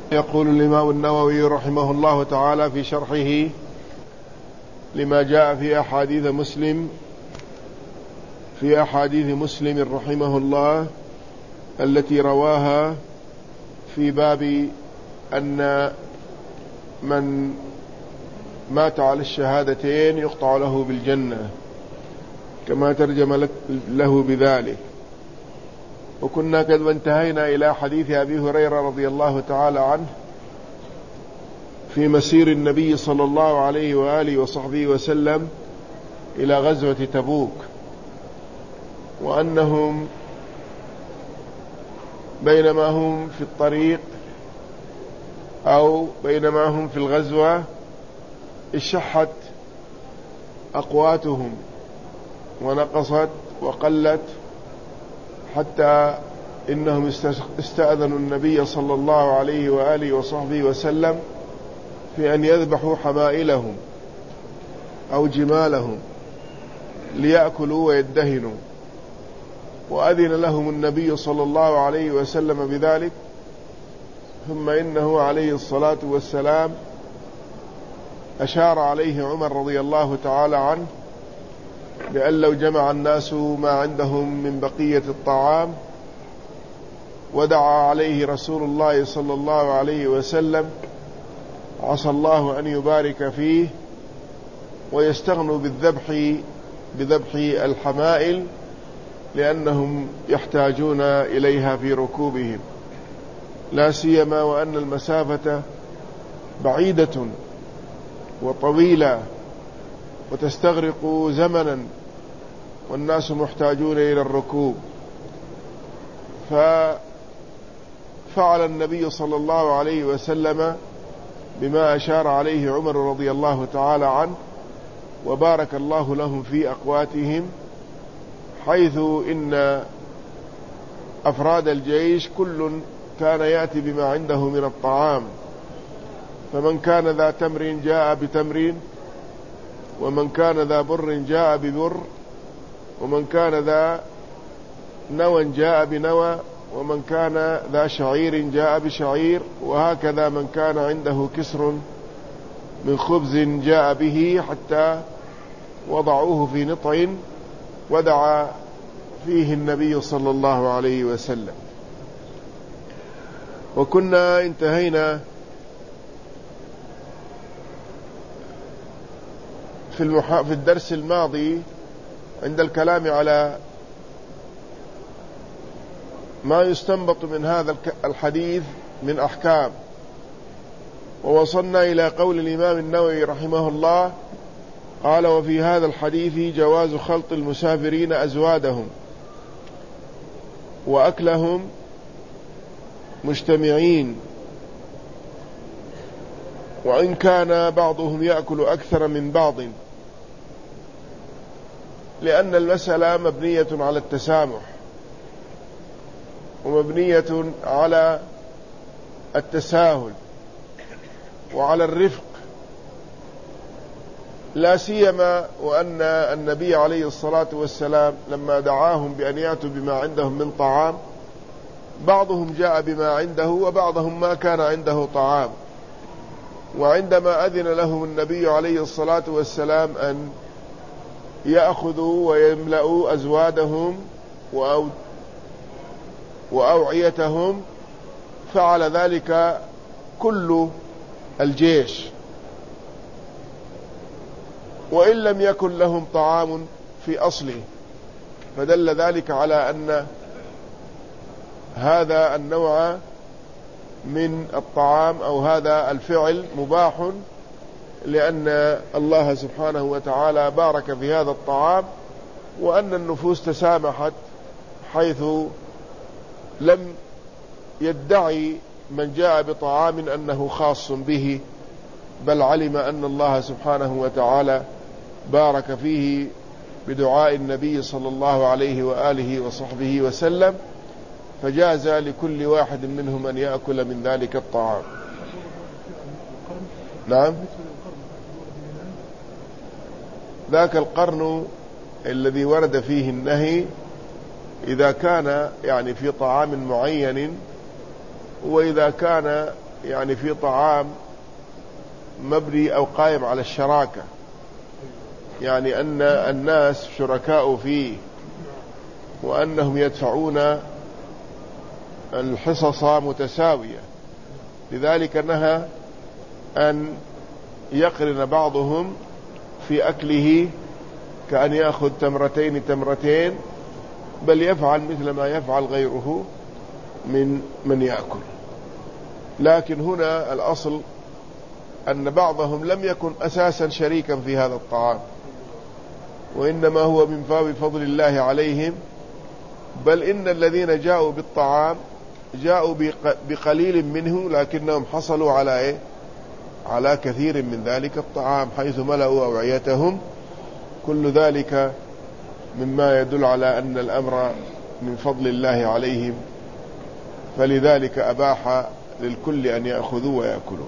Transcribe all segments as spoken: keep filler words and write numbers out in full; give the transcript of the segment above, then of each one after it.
يقول الإمام النووي رحمه الله تعالى في شرحه لما جاء في أحاديث مسلم في أحاديث مسلم رحمه الله التي رواها في باب أن من مات على الشهادتين يقطع له بالجنة، كما ترجم له بذلك. وكنا قد انتهينا إلى حديث أبي هريرة رضي الله تعالى عنه في مسير النبي صلى الله عليه وآله وصحبه وسلم إلى غزوة تبوك، وأنهم بينما هم في الطريق أو بينما هم في الغزوة اشحت أقواتهم ونقصت وقلت، حتى إنهم استأذنوا النبي صلى الله عليه وآله وصحبه وسلم في أن يذبحوا حمائلهم أو جمالهم ليأكلوا ويدهنوا، وأذن لهم النبي صلى الله عليه وسلم بذلك. ثم إنه عليه الصلاة والسلام أشار عليه عمر رضي الله تعالى عنه بأن لو جمع الناس ما عندهم من بقية الطعام ودعا عليه رسول الله صلى الله عليه وسلم عسى الله أن يبارك فيه ويستغنوا بالذبح بذبح الحمائل لأنهم يحتاجون إليها في ركوبهم، لا سيما وأن المسافة بعيدة وطويلة وتستغرق زمنا والناس محتاجون إلى الركوب. ففعل النبي صلى الله عليه وسلم بما أشار عليه عمر رضي الله تعالى عنه، وبارك الله لهم في أقواتهم، حيث إن أفراد الجيش كل كان يأتي بما عنده من الطعام، فمن كان ذا تمر جاء بتمر، ومن كان ذا بر جاء ببر، ومن كان ذا نوى جاء بنوى، ومن كان ذا شعير جاء بشعير، وهكذا من كان عنده كسر من خبز جاء به، حتى وضعوه في نطع ودعا فيه النبي صلى الله عليه وسلم. وكنا انتهينا في, المح... في الدرس الماضي عند الكلام على ما يستنبط من هذا الحديث من أحكام، ووصلنا إلى قول الإمام النووي رحمه الله قال: وفي هذا الحديث جواز خلط المسافرين أزوادهم وأكلهم مجتمعين، وإن كان بعضهم يأكل أكثر من بعض، لأن المسألة مبنية على التسامح ومبنية على التساهل وعلى الرفق، لا سيما وأن النبي عليه الصلاة والسلام لما دعاهم بأن يأتوا بما عندهم من طعام، بعضهم جاء بما عنده وبعضهم ما كان عنده طعام، وعندما أذن لهم النبي عليه الصلاة والسلام أن يأخذوا ويملأوا أزوادهم وأوعيتهم فعل ذلك كل الجيش، وإن لم يكن لهم طعام في أصله، فدل ذلك على أن هذا النوع من الطعام أو هذا الفعل مباح، لأن الله سبحانه وتعالى بارك في هذا الطعام، وأن النفوس تسامحت، حيث لم يدعي من جاء بطعام أنه خاص به، بل علم أن الله سبحانه وتعالى بارك فيه بدعاء النبي صلى الله عليه وآله وصحبه وسلم، فجاز لكل واحد منهم أن يأكل من ذلك الطعام. نعم، ذاك القرن الذي ورد فيه النهي إذا كان يعني في طعام معين، وإذا كان يعني في طعام مبني أو قائم على الشراكة، يعني أن الناس شركاء فيه وأنهم يدفعون الحصص متساوية، لذلك نهى أن يقرن بعضهم في أكله كأن يأخذ تمرتين تمرتين، بل يفعل مثل ما يفعل غيره من من يأكل. لكن هنا الأصل أن بعضهم لم يكن أساسا شريكا في هذا الطعام، وإنما هو من باب فضل الله عليهم، بل إن الذين جاءوا بالطعام جاءوا بقليل منه لكنهم حصلوا على إيه؟ على كثير من ذلك الطعام حيث ملأوا أوعيتهم. كل ذلك مما يدل على أن الأمر من فضل الله عليهم، فلذلك أباح للكل أن يأخذوا ويأكلوا.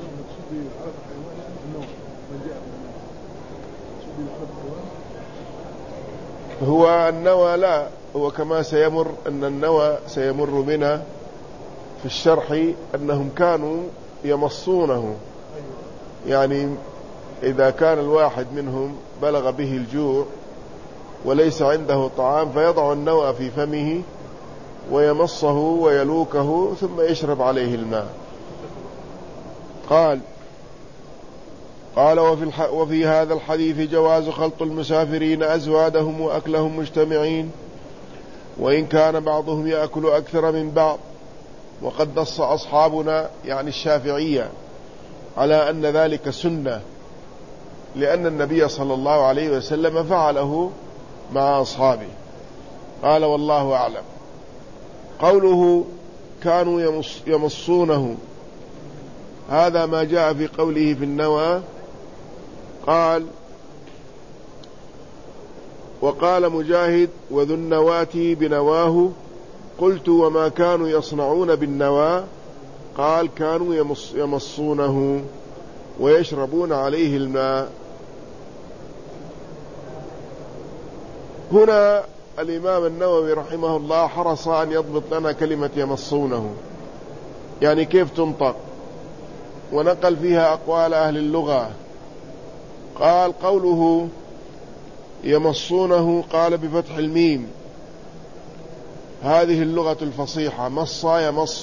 هو النوى لا، هو كما سيمر أن النوى سيمر بنا في الشرح أنهم كانوا يمصونه، يعني إذا كان الواحد منهم بلغ به الجوع وليس عنده طعام فيضع النوى في فمه ويمصه ويلوكه ثم يشرب عليه الماء. قال قال وفي, وفي هذا الحديث جواز خلط المسافرين أزوادهم وأكلهم مجتمعين، وإن كان بعضهم يأكل أكثر من بعض. وقد نص أصحابنا يعني الشافعية على أن ذلك سنة، لأن النبي صلى الله عليه وسلم فعله مع أصحابه. قال والله أعلم. قوله كانوا يمص يمصونه، هذا ما جاء في قوله في النوى. قال وقال مجاهد وذو النواتي بنواه. قلت وما كانوا يصنعون بالنوى؟ قال كانوا يمص يمصونه ويشربون عليه الماء. هنا الإمام النووي رحمه الله حرص أن يضبط لنا كلمة يمصونه يعني كيف تنطق، ونقل فيها أقوال أهل اللغة. قال قوله يمصونه قال بفتح الميم، هذه اللغة الفصيحة، مص يمص،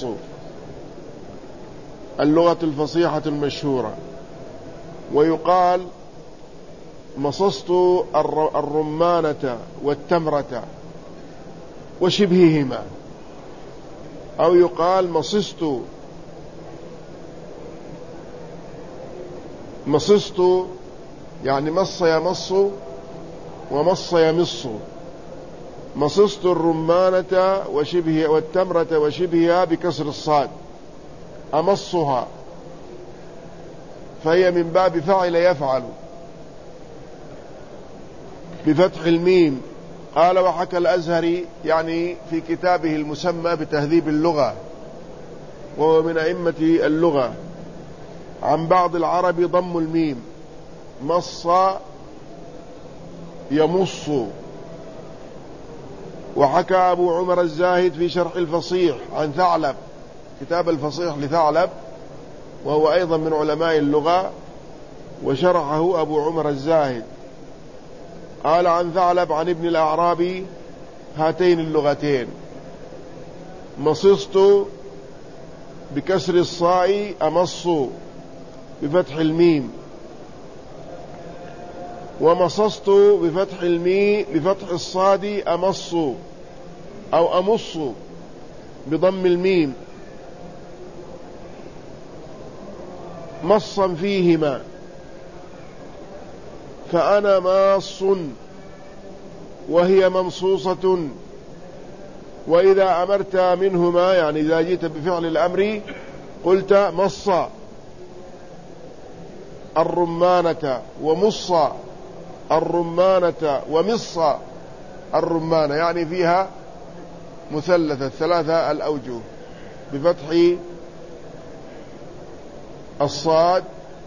اللغة الفصيحة المشهورة. ويقال مصصت الرمانة والتمرة وشبههما، أو يقال مصصت مصصت يعني مص يمص ومص يمص. مصصت الرمانة وشبه والتمرة وشبهها بكسر الصاد، أمصها، فهي من باب فعل يفعل بفتح الميم. قال وحكى الأزهري يعني في كتابه المسمى بتهذيب اللغة، وهو من أئمة اللغة، عن بعض العرب ضم الميم، مص يمص. وحكى أبو عمر الزاهد في شرح الفصيح عن ثعلب، كتاب الفصيح لثعلب وهو أيضا من علماء اللغة، وشرحه أبو عمر الزاهد. قال عن ثعلب عن ابن الأعرابي هاتين اللغتين، مصصت بكسر الصاء أمص بفتح الميم، ومصصت بفتح الميم بفتح الصاد أمص أو أمص بضم الميم، مصا فيهما، فأنا ماص وهي ممصوصة. وإذا أمرت منهما يعني إذا جئت بفعل الأمر قلت مص الرمانة ومص الرمانة ومص الرمانة، يعني فيها مثلثة ثلاثة الأوجه بفتح الصاد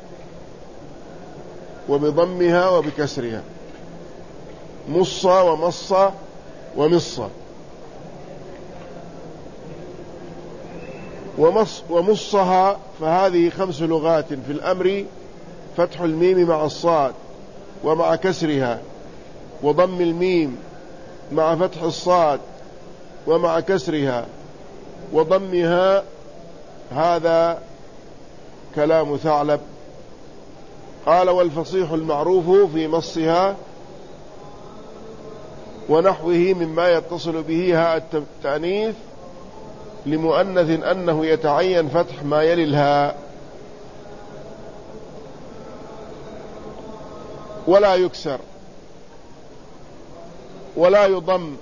وبضمها وبكسرها، مص ومص ومص. ومص ومصها فهذه خمس لغات في الأمر: فتح الميم مع الصاد ومع كسرها، وضم الميم مع فتح الصاد ومع كسرها وضمها. هذا كلام ثعلب. قال: والفصيح المعروف في مصها ونحوه مما يتصل به هاء التأنيث لمؤنث أنه يتعين فتح ما يلي الهاء، ولا يكسر ولا يضم،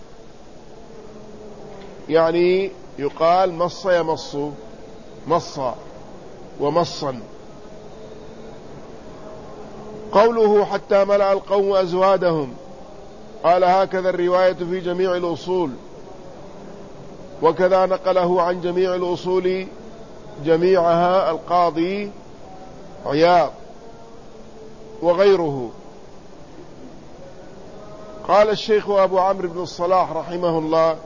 يعني يقال مص يمص، مصا ومصا. قوله: حتى ملأ القوم أزوادهم، قال: هكذا الرواية في جميع الأصول، وكذا نقله عن جميع الأصول جميعها القاضي عياض وغيره. قال الشيخ أبو عمرو بن الصلاح رحمه الله: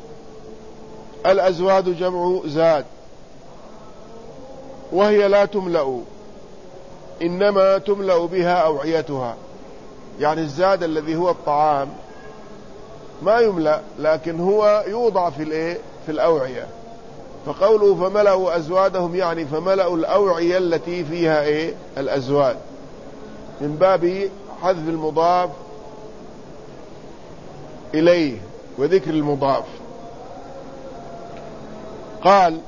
الأزواد جمع زاد، وهي لا تملأ، إنما تملأ بها أوعيتها. يعني الزاد الذي هو الطعام ما يملأ، لكن هو يوضع في الايه في الأوعية. فقوله فملأوا أزوادهم يعني فملأوا الأوعية التي فيها ايه الأزواد، من باب حذف المضاف إليه وذكر المضاف. قال: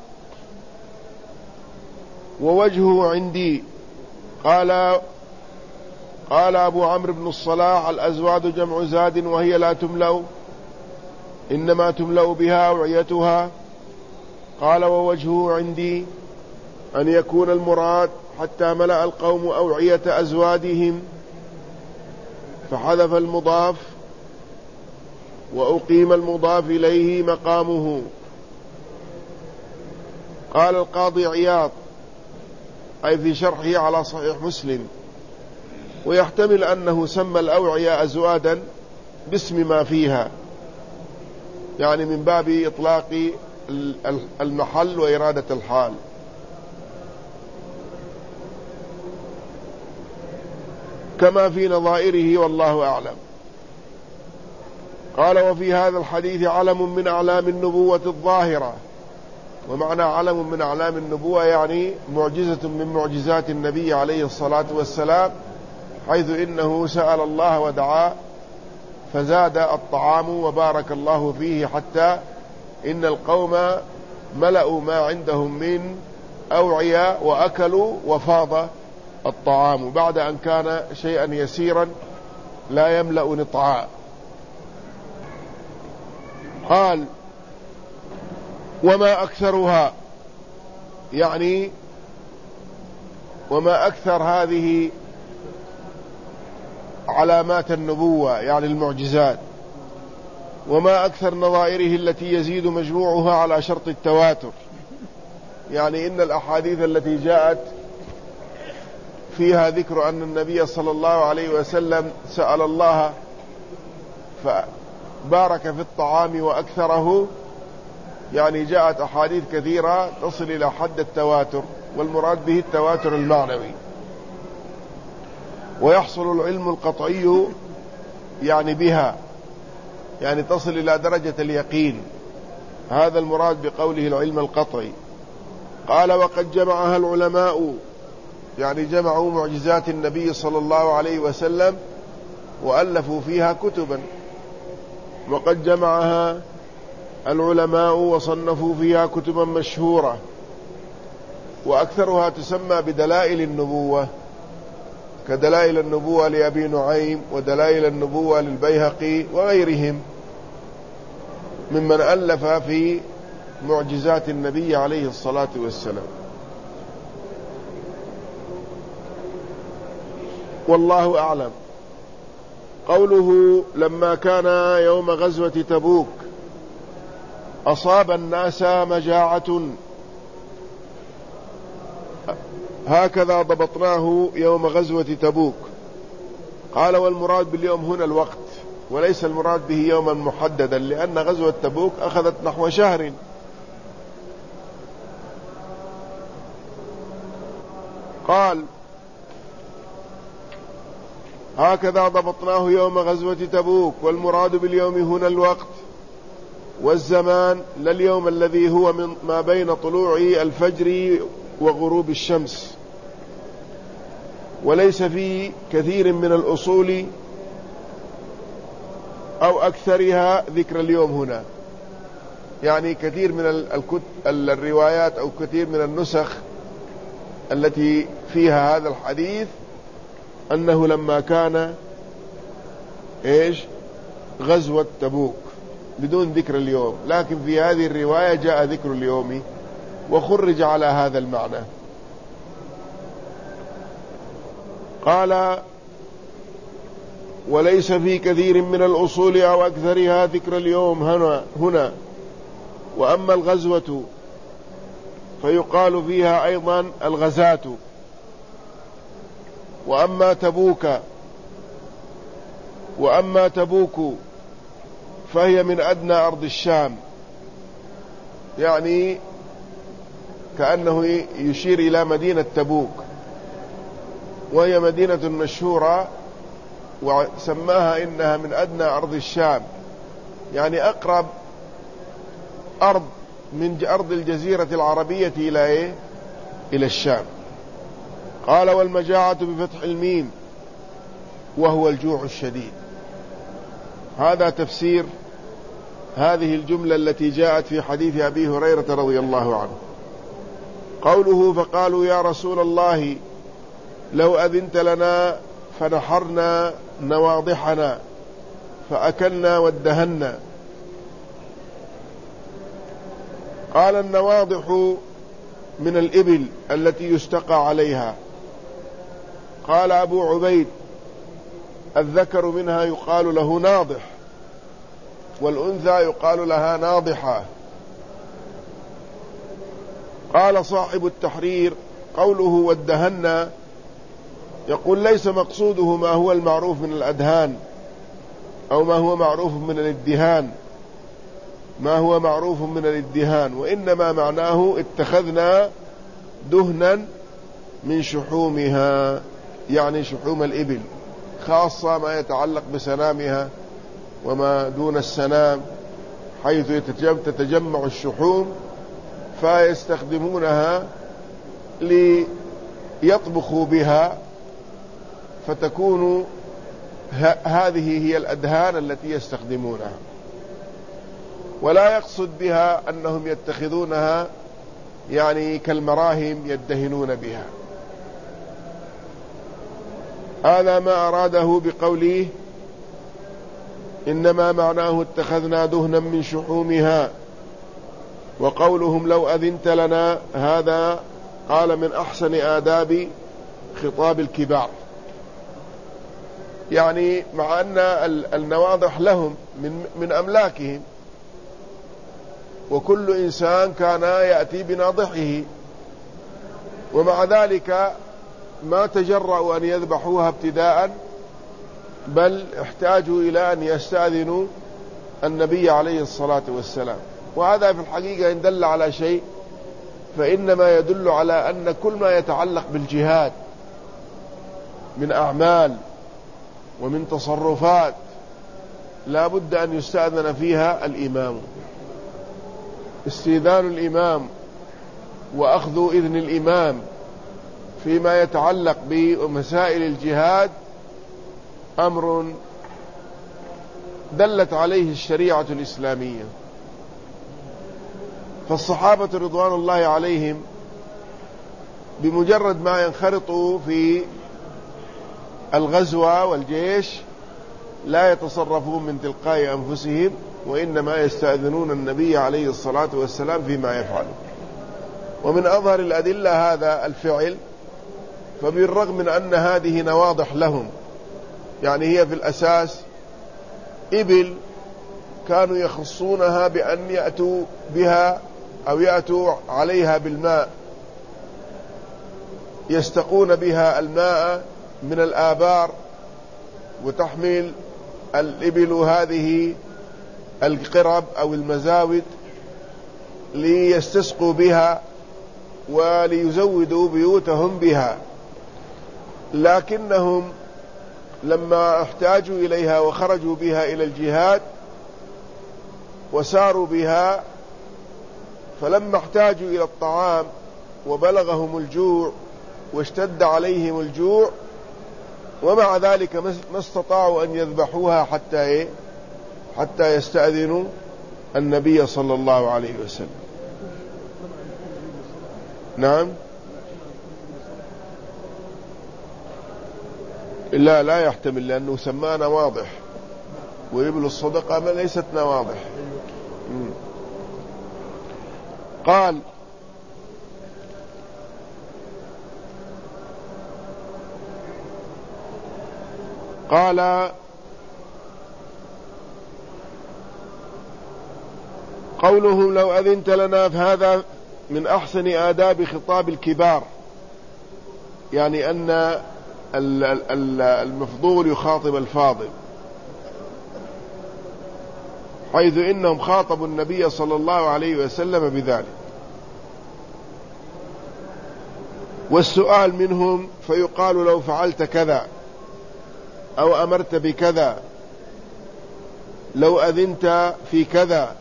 ووجهه عندي. قال قال أبو عمرو بن الصلاح: الأزواد جمع زاد، وهي لا تملأ، إنما تملأ بها أوعيتها. قال: ووجهه عندي أن يكون المراد حتى ملأ القوم أوعية أزوادهم، فحذف المضاف وأقيم المضاف إليه مقامه. قال القاضي عياض أي في شرحه على صحيح مسلم: ويحتمل أنه سمى الأوعية أزوادا باسم ما فيها، يعني من باب إطلاق المحل وإرادة الحال. كما في نظائره، والله أعلم. قال: وفي هذا الحديث علم من أعلام النبوة الظاهرة. ومعنى علم من أعلام النبوة يعني معجزة من معجزات النبي عليه الصلاة والسلام، حيث إنه سأل الله ودعا فزاد الطعام وبارك الله فيه، حتى إن القوم ملأوا ما عندهم من أوعية وأكلوا وفاض الطعام، بعد أن كان شيئا يسيرا لا يملأ نطعاء. قال: وما أكثرها، يعني وما أكثر هذه علامات النبوة، يعني المعجزات، وما أكثر نظائره التي يزيد مجموعها على شرط التواتر. يعني إن الأحاديث التي جاءت فيها ذكر أن النبي صلى الله عليه وسلم سأل الله فبارك في الطعام وأكثره، يعني جاءت أحاديث كثيرة تصل إلى حد التواتر، والمراد به التواتر المعنوي. ويحصل العلم القطعي يعني بها، يعني تصل إلى درجة اليقين، هذا المراد بقوله العلم القطعي. قال: وقد جمعها العلماء، يعني جمعوا معجزات النبي صلى الله عليه وسلم وألفوا فيها كتبا. وقد جمعها العلماء وصنفوا فيها كتبا مشهورة، وأكثرها تسمى بدلائل النبوة، كدلائل النبوة لأبي نعيم، ودلائل النبوة للبيهقي وغيرهم ممن ألف في معجزات النبي عليه الصلاة والسلام. والله أعلم. قوله: لما كان يوم غزوة تبوك أصاب الناس مجاعة، هكذا ضبطناه يوم غزوة تبوك. قال: والمراد باليوم هنا الوقت، وليس المراد به يوما محددا، لأن غزوة تبوك أخذت نحو شهر، قال: هكذا ضبطناه يوم غزوة تبوك، والمراد باليوم هنا الوقت والزمان، لا اليوم الذي هو من ما بين طلوع الفجر وغروب الشمس. وليس في كثير من الأصول أو أكثرها ذكر اليوم هنا، يعني كثير من الروايات أو كثير من النسخ التي فيها هذا الحديث أنه لما كان إيش غزوة تبوك بدون ذكر اليوم، لكن في هذه الرواية جاء ذكر اليوم وخرج على هذا المعنى. قال: وليس في كثير من الأصول أو أكثرها ذكر اليوم هنا, هنا وأما الغزوة فيقال فيها أيضا الغزاة، وأما تبوك وأما تبوك فهي من أدنى أرض الشام، يعني كأنه يشير إلى مدينة تبوك، وهي مدينة مشهورة وسماها إنها من أدنى أرض الشام، يعني أقرب أرض من أرض الجزيرة العربية إلى إيه؟ إلى الشام. قال: والمجاعة بفتح الميم وهو الجوع الشديد. هذا تفسير هذه الجملة التي جاءت في حديث أبي هريرة رضي الله عنه. قوله: فقالوا يا رسول الله لو أذنت لنا فنحرنا نواضحنا فأكلنا وادهنا. قال: النواضح من الإبل التي يستقى عليها. قال أبو عبيد: الذكر منها يقال له ناضح، والأنثى يقال لها ناضحة. قال صاحب التحرير: قوله وادهنا يقول ليس مقصوده ما هو المعروف من الأدهان أو ما هو معروف من الادهان ما هو معروف من الادهان وإنما معناه اتخذنا دهنا من شحومها، يعني شحوم الإبل، خاصة ما يتعلق بسنامها وما دون السنام، حيث تتجمع الشحوم فيستخدمونها ليطبخوا بها، فتكون هذه هي الأدهان التي يستخدمونها، ولا يقصد بها أنهم يتخذونها يعني كالمراهم يدهنون بها. هذا ما أراده بقوله إنما معناه اتخذنا دهنا من شحومها. وقولهم لو أذنت لنا، هذا قال من أحسن آداب خطاب الكبار، يعني مع أن النواضح لهم من, من أملاكهم، وكل إنسان كان يأتي بناضحه، ومع ذلك ما تجرؤوا أن يذبحوها ابتداء، بل احتاجوا إلى أن يستأذنوا النبي عليه الصلاة والسلام. وهذا في الحقيقة إن دل على شيء فإنما يدل على أن كل ما يتعلق بالجهاد من أعمال ومن تصرفات لا بد أن يستأذن فيها الإمام. استئذان الإمام وأخذ إذن الإمام فيما يتعلق بمسائل الجهاد أمر دلت عليه الشريعة الإسلامية. فالصحابة رضوان الله عليهم بمجرد ما ينخرطوا في الغزوة والجيش لا يتصرفون من تلقاء أنفسهم، وإنما يستأذنون النبي عليه الصلاة والسلام فيما يفعله. ومن أظهر الأدلة هذا الفعل، فبالرغم من أن هذه نواضح لهم، يعني هي في الأساس إبل كانوا يخصونها بأن يأتوا بها أو يأتوا عليها بالماء، يستقون بها الماء من الآبار، وتحمل الإبل هذه القرب أو المزاود ليستسقوا بها وليزودوا بيوتهم بها، لكنهم لما احتاجوا إليها وخرجوا بها إلى الجهاد وساروا بها، فلما احتاجوا إلى الطعام وبلغهم الجوع واشتد عليهم الجوع، ومع ذلك ما استطاعوا أن يذبحوها حتى إيه؟ حتى يستأذنوا النبي صلى الله عليه وسلم. نعم. لا لا يحتمل، لأنه سمانا واضح، وإبل الصدقة ما ليستنا واضح. مم. قال قال قولهم لو أذنت لنا، فهذا من أحسن آداب خطاب الكبار، يعني أن المفضول يخاطب الفاضل، حيث إنهم خاطبوا النبي صلى الله عليه وسلم بذلك. والسؤال منهم فيقال لو فعلت كذا أو أمرت بكذا، لو أذنت في كذا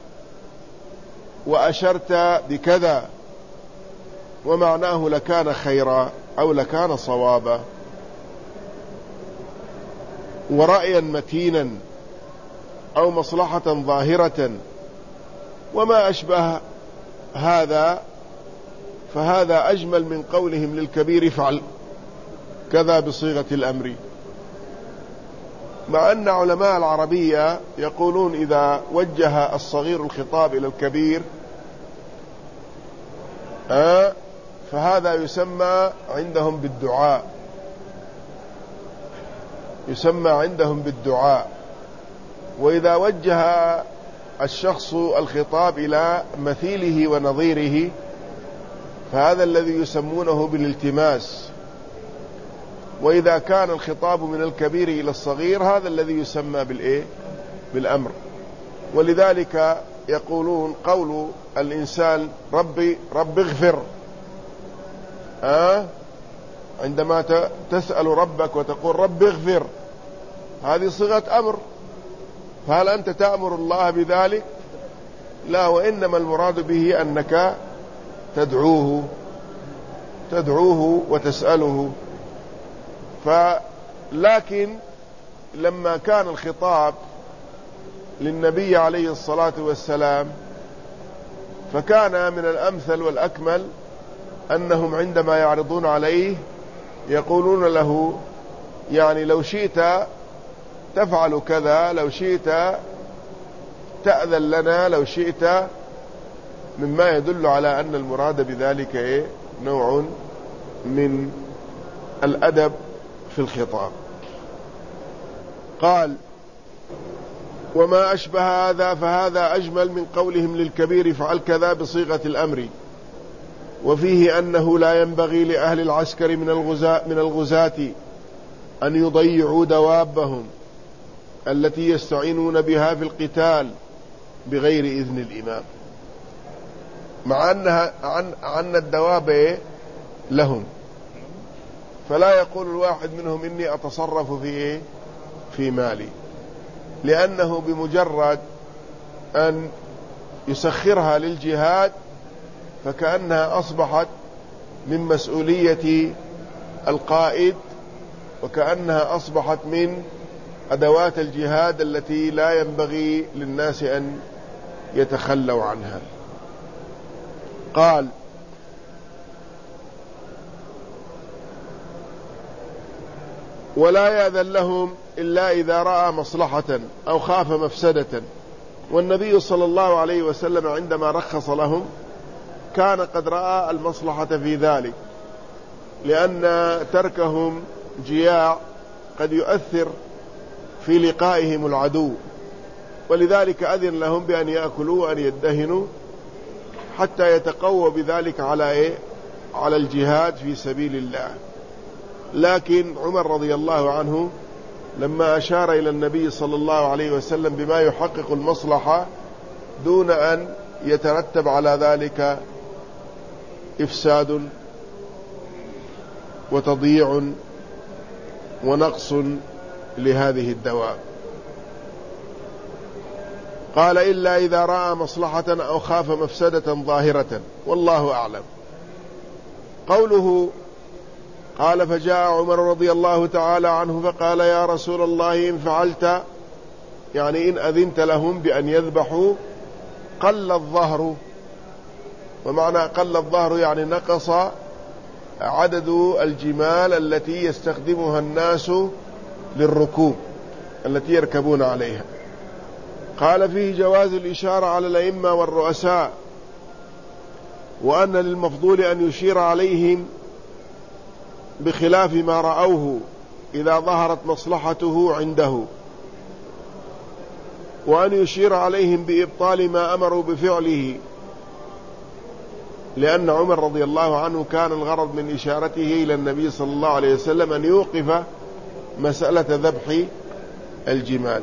وأشرت بكذا، ومعناه لكان خيرا أو لكان صوابا، ورأيا متينا أو مصلحة ظاهرة وما أشبه هذا، فهذا أجمل من قولهم للكبير فعل كذا بصيغة الأمر. مع أن علماء العربية يقولون إذا وجه الصغير الخطاب إلى الكبير آه فهذا يسمى عندهم بالدعاء، يسمى عندهم بالدعاء. وإذا وجه الشخص الخطاب إلى مثيله ونظيره فهذا الذي يسمونه بالالتماس. وإذا كان الخطاب من الكبير إلى الصغير هذا الذي يسمى بالإيه؟ بالأمر. ولذلك يقولون قول الإنسان ربي رب اغفر، آه عندما تسأل ربك وتقول رب اغفر، هذه صيغة أمر، فهل أنت تأمر الله بذلك؟ لا، وإنما المراد به أنك تدعوه تدعوه وتسأله. فلكن لما كان الخطاب للنبي عليه الصلاة والسلام فكان من الأمثل والأكمل أنهم عندما يعرضون عليه يقولون له يعني لو شئت تفعل كذا، لو شئت تأذن لنا، لو شئت، مما يدل على أن المراد بذلك إيه؟ نوع من الأدب في الخطاب. قال وما أشبه هذا فهذا أجمل من قولهم للكبير فعل كذا بصيغة الأمر، وفيه أنه لا ينبغي لأهل العسكر من الغزاة, من الغزاة أن يضيعوا دوابهم التي يستعينون بها في القتال بغير إذن الإمام، مع أنها عن, عن الدواب لهم. فلا يقول الواحد منهم إني أتصرف في إيه؟ في مالي، لأنه بمجرد أن يسخرها للجهاد فكأنها أصبحت من مسؤولية القائد، وكأنها أصبحت من أدوات الجهاد التي لا ينبغي للناس أن يتخلوا عنها. قال ولا يأذن لهم إلا إذا رأى مصلحة أو خاف مفسدة. والنبي صلى الله عليه وسلم عندما رخص لهم كان قد رأى المصلحة في ذلك، لأن تركهم جياع قد يؤثر في لقائهم العدو، ولذلك أذن لهم بأن يأكلوا وأن يدهنوا حتى يتقوى بذلك على إيه؟ على الجهاد في سبيل الله. لكن عمر رضي الله عنه لما أشار إلى النبي صلى الله عليه وسلم بما يحقق المصلحة دون أن يترتب على ذلك إفساد وتضييع ونقص لهذه الدواب. قال إلا إذا رأى مصلحة أو خاف مفسدة ظاهرة، والله أعلم. قوله قال فجاء عمر رضي الله تعالى عنه فقال يا رسول الله إن فعلت، يعني إن أذنت لهم بأن يذبحوا، قل الظهر. ومعنى قل الظهر يعني نقص عدد الجمال التي يستخدمها الناس للركوب التي يركبون عليها. قال فيه جواز الإشارة على الأئمة والرؤساء، وأن للمفضول أن يشير عليهم بخلاف ما رأوه إذا ظهرت مصلحته عنده، وأن يشير عليهم بإبطال ما أمروا بفعله، لأن عمر رضي الله عنه كان الغرض من إشارته إلى النبي صلى الله عليه وسلم أن يوقف مسألة ذبح الجمال.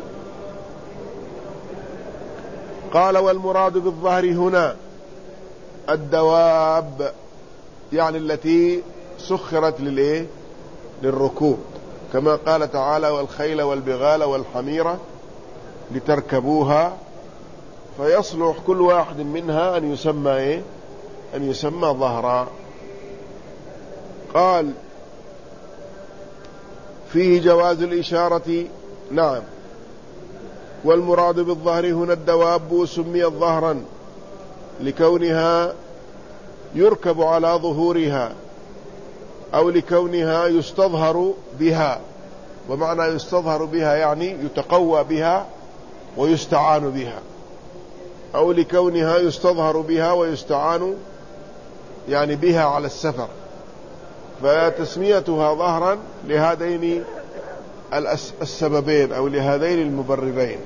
قال والمراد بالظهر هنا الدواب، يعني التي سخرت للإيه؟ للركوب، كما قال تعالى والخيل والبغال والحميرة لتركبوها، فيصلح كل واحد منها أن يسمى إيه؟ أن يسمى ظهرا. قال فيه جواز الإشارة، نعم. والمراد بالظهر هنا الدواب، سميت ظهرا لكونها يركب على ظهورها، أو لكونها يستظهر بها. ومعنى يستظهر بها يعني يتقوى بها ويستعان بها، أو لكونها يستظهر بها ويستعان يعني بها على السفر، فتسميتها ظهرا لهذين السببين أو لهذين المبررين.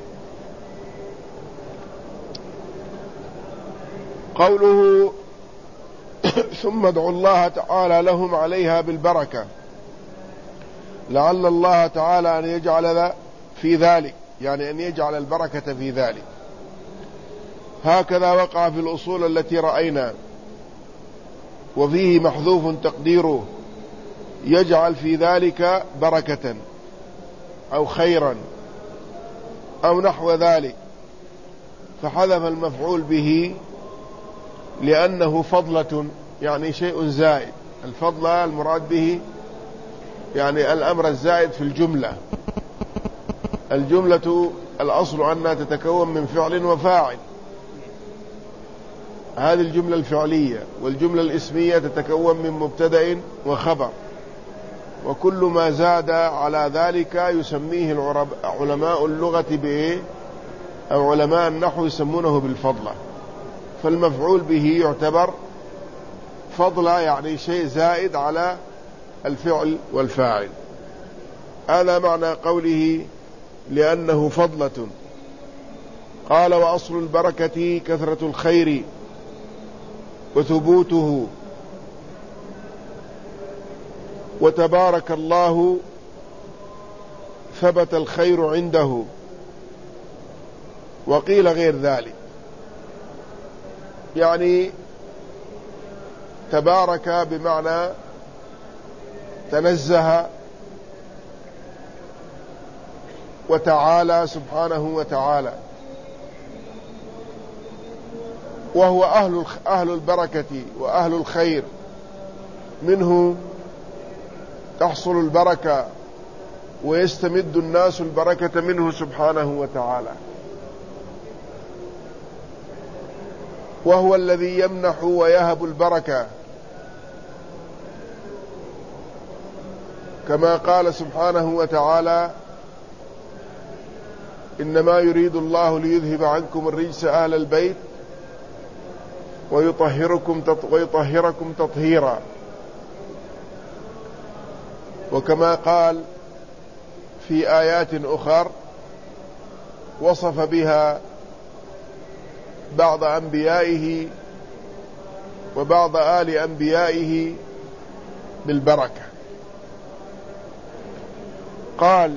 قوله ثم ادعوا الله تعالى لهم عليها بالبركة، لعل الله تعالى أن يجعل في ذلك، يعني أن يجعل البركة في ذلك. هكذا وقع في الأصول التي رأينا، وفيه محذوف تقديره يجعل في ذلك بركة أو خيرا أو نحو ذلك، فحذف المفعول به لأنه فضلة، يعني شيء زائد. الفضلة المراد به يعني الأمر الزائد في الجملة. الجملة الأصل أنها تتكون من فعل وفاعل، هذه الجملة الفعلية، والجملة الاسمية تتكون من مبتدأ وخبر، وكل ما زاد على ذلك يسميه علماء اللغة بإيه؟ أو علماء النحو يسمونه بالفضلة. فالمفعول به يعتبر فضلة، يعني شيء زائد على الفعل والفاعل. هذا معنى قوله لأنه فضلة. قال وأصل البركة كثرة الخير وثبوته، وتبارك الله ثبت الخير عنده، وقيل غير ذلك، يعني تبارك بمعنى تنزه وتعالى سبحانه وتعالى، وهو أهل أهل البركة وأهل الخير، منه تحصل البركة ويستمد الناس البركة منه سبحانه وتعالى، وهو الذي يمنح ويهب البركة، كما قال سبحانه وتعالى إنما يريد الله ليذهب عنكم الرجس أهل البيت ويطهركم ويطهركم تطهيرا. وكما قال في آيات أخر وصف بها بعض أنبيائه وبعض آل أنبيائه بالبركة. قال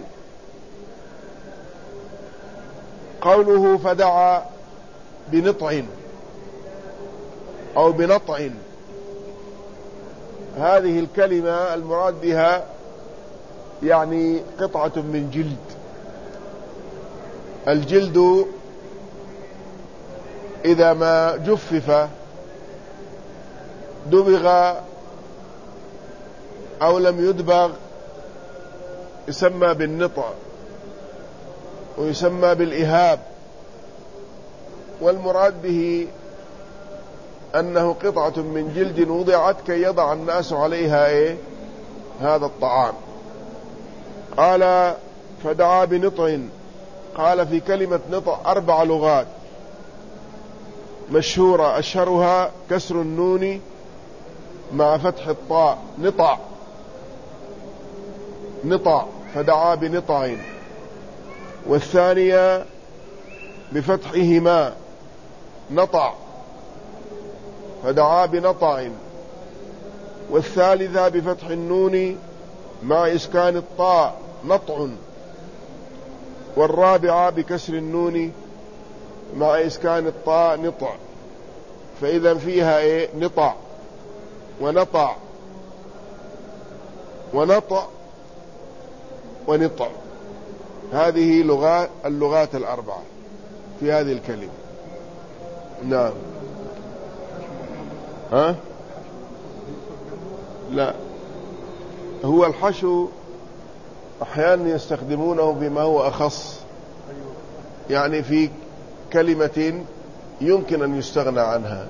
قوله فدعا بنطع أو بنطع، هذه الكلمة المراد بها يعني قطعة من جلد. الجلد إذا ما جفف دبغ أو لم يدبغ يسمى بالنطع ويسمى بالإهاب، والمراد به أنه قطعة من جلد وضعت كي يضع الناس عليها إيه؟ هذا الطعام. قال فدعا بنطع. قال في كلمة نطع أربع لغات مشهورة، أشهرها كسر النون مع فتح الطاء، نطع نطع، فدعا بنطع. والثانية بفتحهما نطع، فدعا بنطع. والثالثة بفتح النون مع إسكان الطاء نطع. والرابعة بكسر النون مع إسكان الطاء نطع. فإذا فيها إيه؟ نطع ونطع ونطع ونطع. هذه لغات اللغات الأربعة في هذه الكلمة. نعم. ها؟ لا، هو الحشو أحيانا يستخدمونه بما هو أخص، يعني في كلمة يمكن أن يستغنى عنها،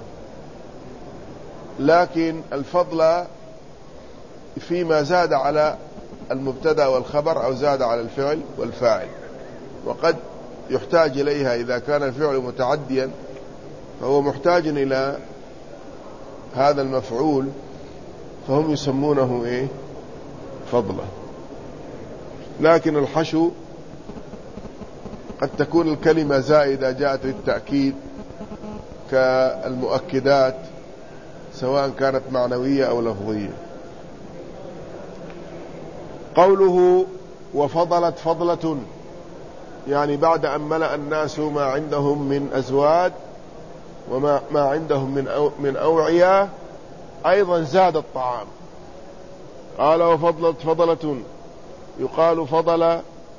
لكن الفضل فيما زاد على المبتدأ والخبر أو زاد على الفعل والفاعل، وقد يحتاج إليها إذا كان الفعل متعديا فهو محتاج إلى هذا المفعول، فهم يسمونه إيه؟ فضلا. لكن الحشو قد تكون الكلمة زائدة جاءت للتأكيد كالمؤكدات، سواء كانت معنوية أو لفظية. قوله وفضلت فضلة، يعني بعد أن ملأ الناس ما عندهم من أزواد وما ما عندهم من أو من أوعية أيضا زاد الطعام. قال وفضلت فضلة، يقال فضل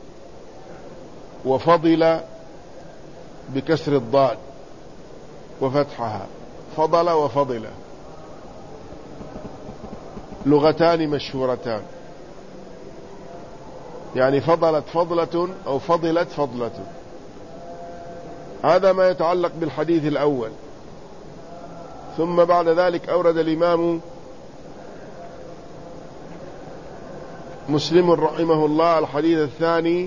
وفضل بكسر الضاد وفتحها، فضل وفضل، لغتان مشهورتان، يعني فضلت فضلة أو فضلت فضلة. هذا ما يتعلق بالحديث الأول. ثم بعد ذلك أورد الإمام مسلم رحمه الله الحديث الثاني.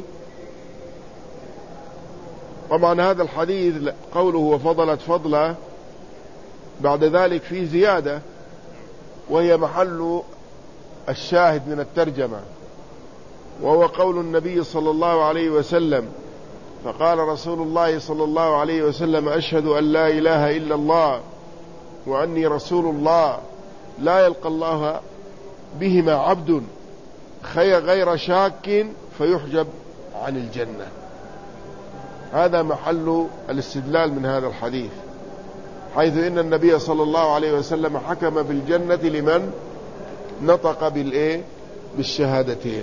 طبعا هذا الحديث قوله وفضلت فضلة بعد ذلك فيه زيادة، وهي محل الشاهد من الترجمة، وهو قول النبي صلى الله عليه وسلم: فقال رسول الله صلى الله عليه وسلم: أشهد أن لا إله إلا الله وأني رسول الله، لا يلقى الله بهما عبد غير شاك فيحجب عن الجنة. هذا محل الاستدلال من هذا الحديث، حيث إن النبي صلى الله عليه وسلم حكم بالجنة لمن نطق بالإيه؟ بالشهادتين.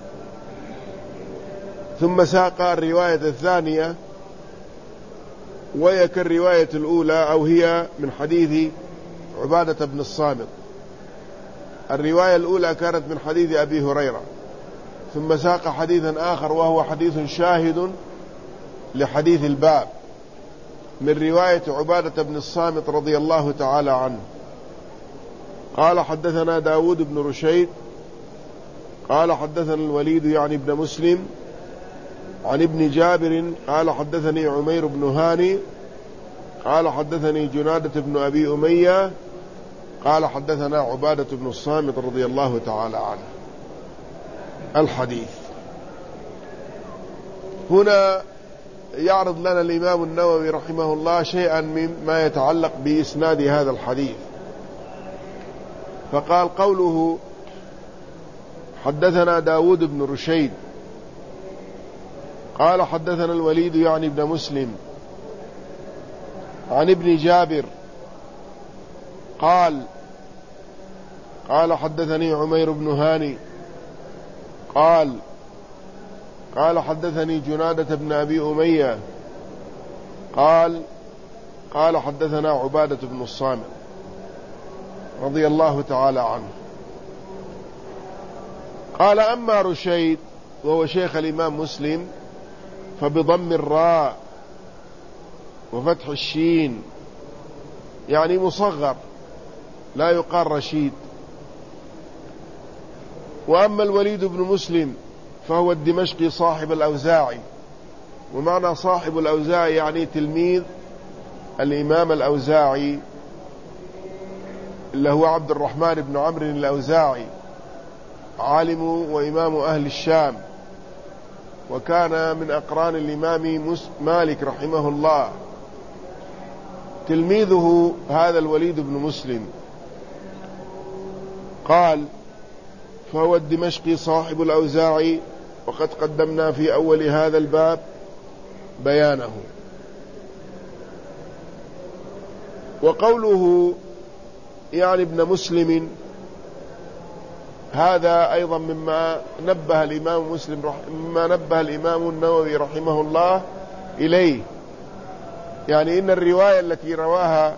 ثم ساق الرواية الثانية، وهي كالرواية الأولى، أو هي من حديث عبادة بن الصامت. الرواية الأولى كانت من حديث أبي هريرة، ثم ساق حديثا آخر وهو حديث شاهد لحديث الباب من رواية عبادة بن الصامت رضي الله تعالى عنه. قال حدثنا داود بن رشيد قال حدثنا الوليد يعني ابن مسلم عن ابن جابر قال حدثني عمير بن هاني قال حدثني جنادة بن أبي أمية قال حدثنا عبادة بن الصامت رضي الله تعالى عنه. الحديث هنا يعرض لنا الإمام النووي رحمه الله شيئا مما يتعلق بإسناد هذا الحديث، فقال قوله حدثنا داود بن رشيد قال حدثنا الوليد يعني ابن مسلم عن ابن جابر قال قال حدثني عمير بن هاني قال قال حدثني جنادة بن أبي أمية قال قال حدثنا عبادة بن الصامت رضي الله تعالى عنه قال أما رشيد وهو شيخ الإمام مسلم فبضم الراء وفتح الشين، يعني مصغر لا يقال رشيد. وأما الوليد بن مسلم فهو الدمشقي صاحب الأوزاعي، ومعنى صاحب الأوزاعي يعني تلميذ الإمام الأوزاعي اللي هو عبد الرحمن بن عمرو الأوزاعي، عالم وإمام أهل الشام، وكان من أقران الإمام مالك رحمه الله. تلميذه هذا الوليد بن مسلم. قال فهو الدمشقي صاحب الأوزاعي، وقد قدمنا في أول هذا الباب بيانه. وقوله يعني ابن مسلم هذا أيضا مما نبه الإمام مسلم رح... مما نبه الإمام النووي رحمه الله إليه، يعني إن الرواية التي رواها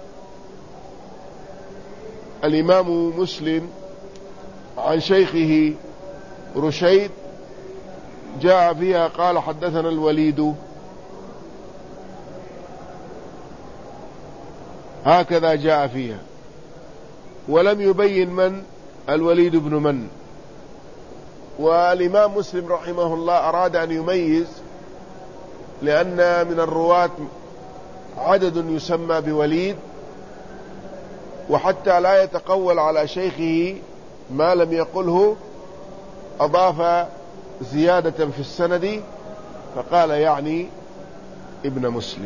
الإمام مسلم عن شيخه رشيد جاء فيها قال حدثنا الوليد، هكذا جاء فيها، ولم يبين من الوليد بن من. والإمام مسلم رحمه الله أراد أن يميز، لأن من الرواة عدد يسمى بوليد، وحتى لا يتقول على شيخه ما لم يقله أضاف زيادة في السند فقال يعني ابن مسلم.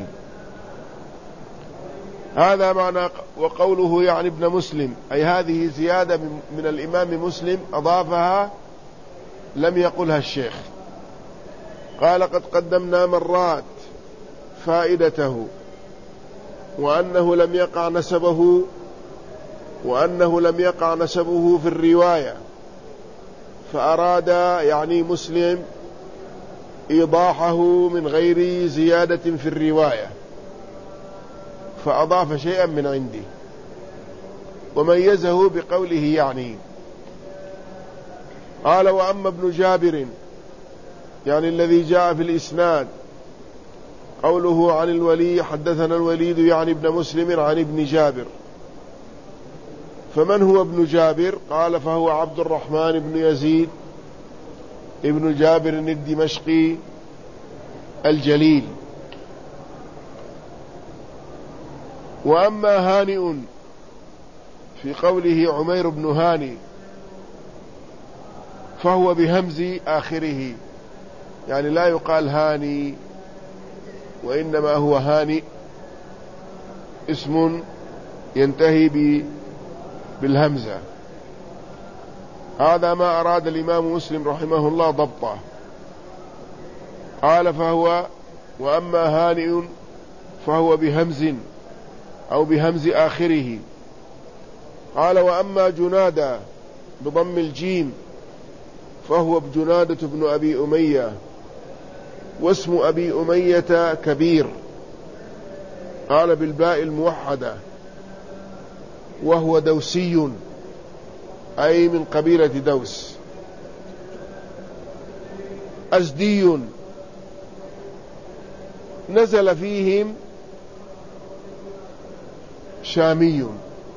هذا معنى وقوله يعني ابن مسلم، أي هذه زيادة من الإمام مسلم أضافها لم يقلها الشيخ. قال قد قدمنا مرات فائدته، وأنه لم يقع نسبه وأنه لم يقع نسبه في الرواية، فأراد يعني مسلم إيضاحه من غير زيادة في الرواية، فأضاف شيئا من عنده وميزه بقوله يعني. قال وأما ابن جابر يعني الذي جاء في الإسناد قوله عن الولي حدثنا الوليد يعني ابن مسلم عن ابن جابر، فمن هو ابن جابر؟ قال فهو عبد الرحمن بن يزيد ابن جابر الدمشقي الجليل. وأما هانئ في قوله عمير بن هاني فهو بهمز آخره، يعني لا يقال هاني وإنما هو هانئ، اسم ينتهي بالهمزة. هذا ما أراد الإمام مسلم رحمه الله ضبطه. قال فهو وأما هانئ فهو بهمز أو بهمز آخره. قال وأما جنادة بضم الجيم فهو جنادة بن أبي أمية، واسم أبي أمية كبير، قال بالباء الموحدة، وهو دوسي أي من قبيلة دوس. أزدي نزل فيهم شامي،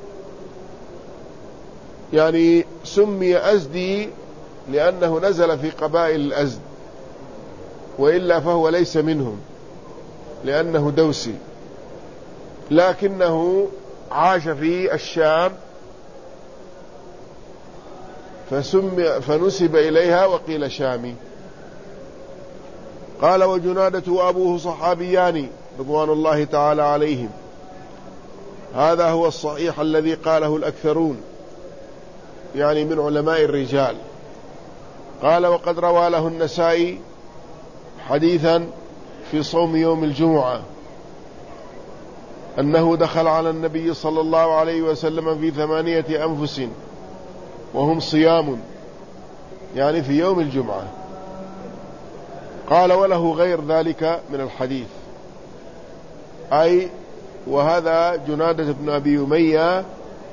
يعني سمي أزدي لأنه نزل في قبائل الأزد، وإلا فهو ليس منهم لأنه دوسي، لكنه عاش في الشام فسمي فنسب إليها وقيل شامي. قال وجنادة وأبوه صحابيان رضوان الله تعالى عليهم، هذا هو الصحيح الذي قاله الأكثرون يعني من علماء الرجال. قال وقد روى له النسائي حديثا في صوم يوم الجمعة أنه دخل على النبي صلى الله عليه وسلم في ثمانية أنفس وهم صيام، يعني في يوم الجمعة. قال وله غير ذلك من الحديث، أي وهذا جنادة بن أبي أمية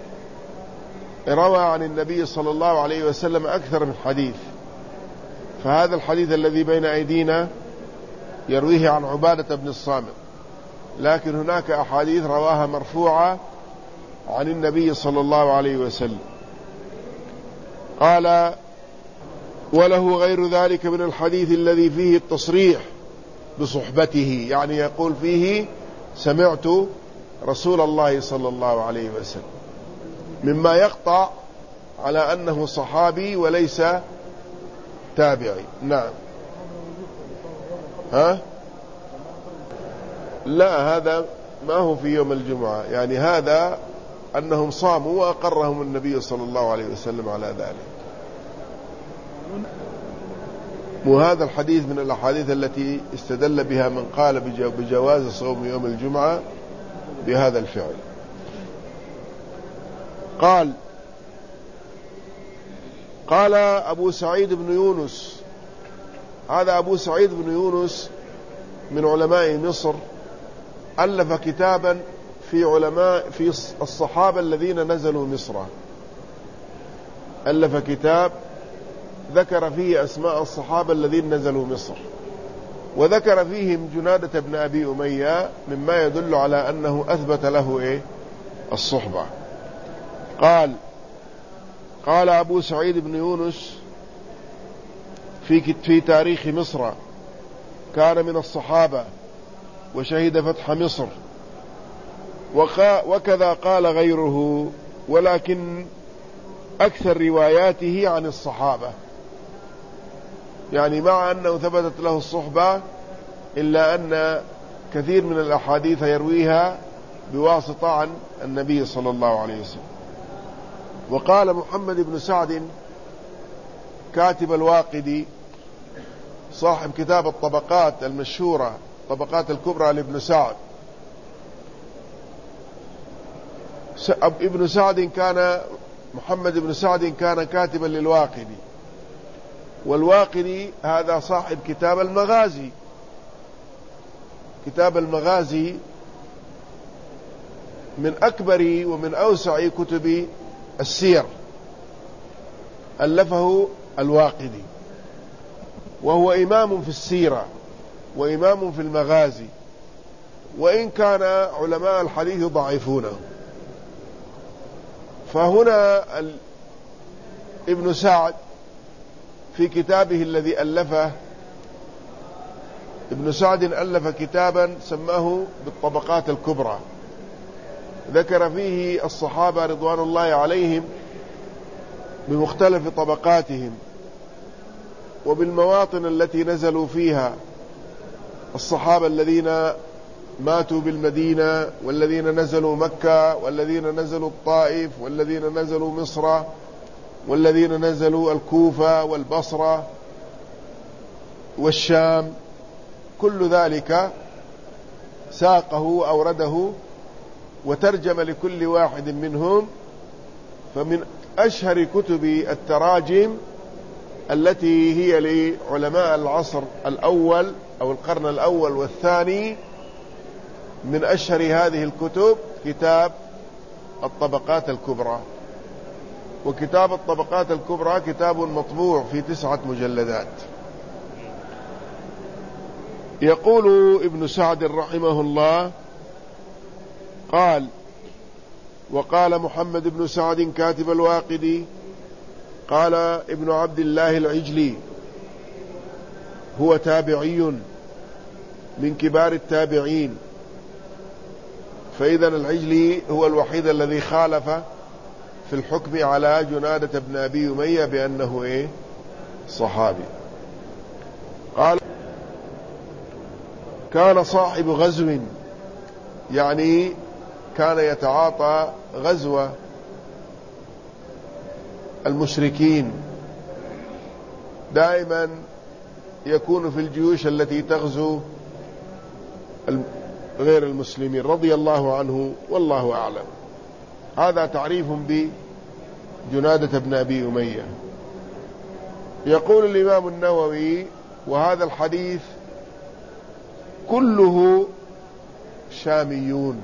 روى عن النبي صلى الله عليه وسلم أكثر من حديث، فهذا الحديث الذي بين أيدينا يرويه عن عبادة بن الصامت، لكن هناك أحاديث رواها مرفوعة عن النبي صلى الله عليه وسلم. قال وله غير ذلك من الحديث الذي فيه التصريح بصحبته، يعني يقول فيه سمعت رسول الله صلى الله عليه وسلم، مما يقطع على أنه صحابي وليس تابعي. نعم. ها؟ لا، هذا ما هو في يوم الجمعة، يعني هذا أنهم صاموا وأقرهم النبي صلى الله عليه وسلم على ذلك. وهذا الحديث من الأحاديث التي استدل بها من قال بجواز صوم يوم الجمعة بهذا الفعل. قال قال أبو سعيد بن يونس، هذا أبو سعيد بن يونس من علماء مصر، ألف كتابا في علماء في الصحابة الذين نزلوا مصر، ألف كتاب ذكر فيه أسماء الصحابة الذين نزلوا مصر، وذكر فيهم جنادة بن أبي أمية، مما يدل على أنه أثبت له إيه؟ الصحبة. قال قال أبو سعيد بن يونس في في تاريخ مصر: كان من الصحابة وشهد فتح مصر، وكذا قال غيره، ولكن أكثر رواياته عن الصحابة، يعني مع أنه ثبتت له الصحبة إلا أن كثير من الأحاديث يرويها بواسطة عن النبي صلى الله عليه وسلم. وقال محمد بن سعد كاتب الواقدي صاحب كتاب الطبقات المشهورة، طبقات الكبرى لابن سعد، ابن سعد كان محمد بن سعد كان كاتبا للواقدي، والواقدي هذا صاحب كتاب المغازي. كتاب المغازي من أكبر ومن أوسع كتب السير، ألفه الواقدي، وهو إمام في السيرة وإمام في المغازي، وإن كان علماء الحديث ضعيفونه. فهنا ابن سعد في كتابه الذي ألفه، ابن سعد ألف كتابا سماه بالطبقات الكبرى، ذكر فيه الصحابة رضوان الله عليهم بمختلف طبقاتهم وبالمواطن التي نزلوا فيها، الصحابة الذين ماتوا بالمدينة، والذين نزلوا مكة، والذين نزلوا الطائف، والذين نزلوا مصر، والذين نزلوا الكوفة والبصرة والشام، كل ذلك ساقه وأورده وترجم لكل واحد منهم. فمن أشهر كتب التراجم التي هي لعلماء العصر الأول أو القرن الأول والثاني، من أشهر هذه الكتب كتاب الطبقات الكبرى. وكتاب الطبقات الكبرى كتاب مطبوع في تسعة مجلدات. يقول ابن سعد رحمه الله: قال وقال محمد بن سعد كاتب الواقدي، قال ابن عبد الله العجلي هو تابعي من كبار التابعين، فإذا العجلي هو الوحيد الذي خالف في الحكم على جنادة بن أبي أمية بأنه إيه؟ صحابي. قال كان صاحب غزو، يعني كان يتعاطى غزو المشركين، دائما يكون في الجيوش التي تغزو غير المسلمين، رضي الله عنه والله أعلم. هذا تعريف بجنادة بن أبي أمية. يقول الإمام النووي: وهذا الحديث كله شاميون،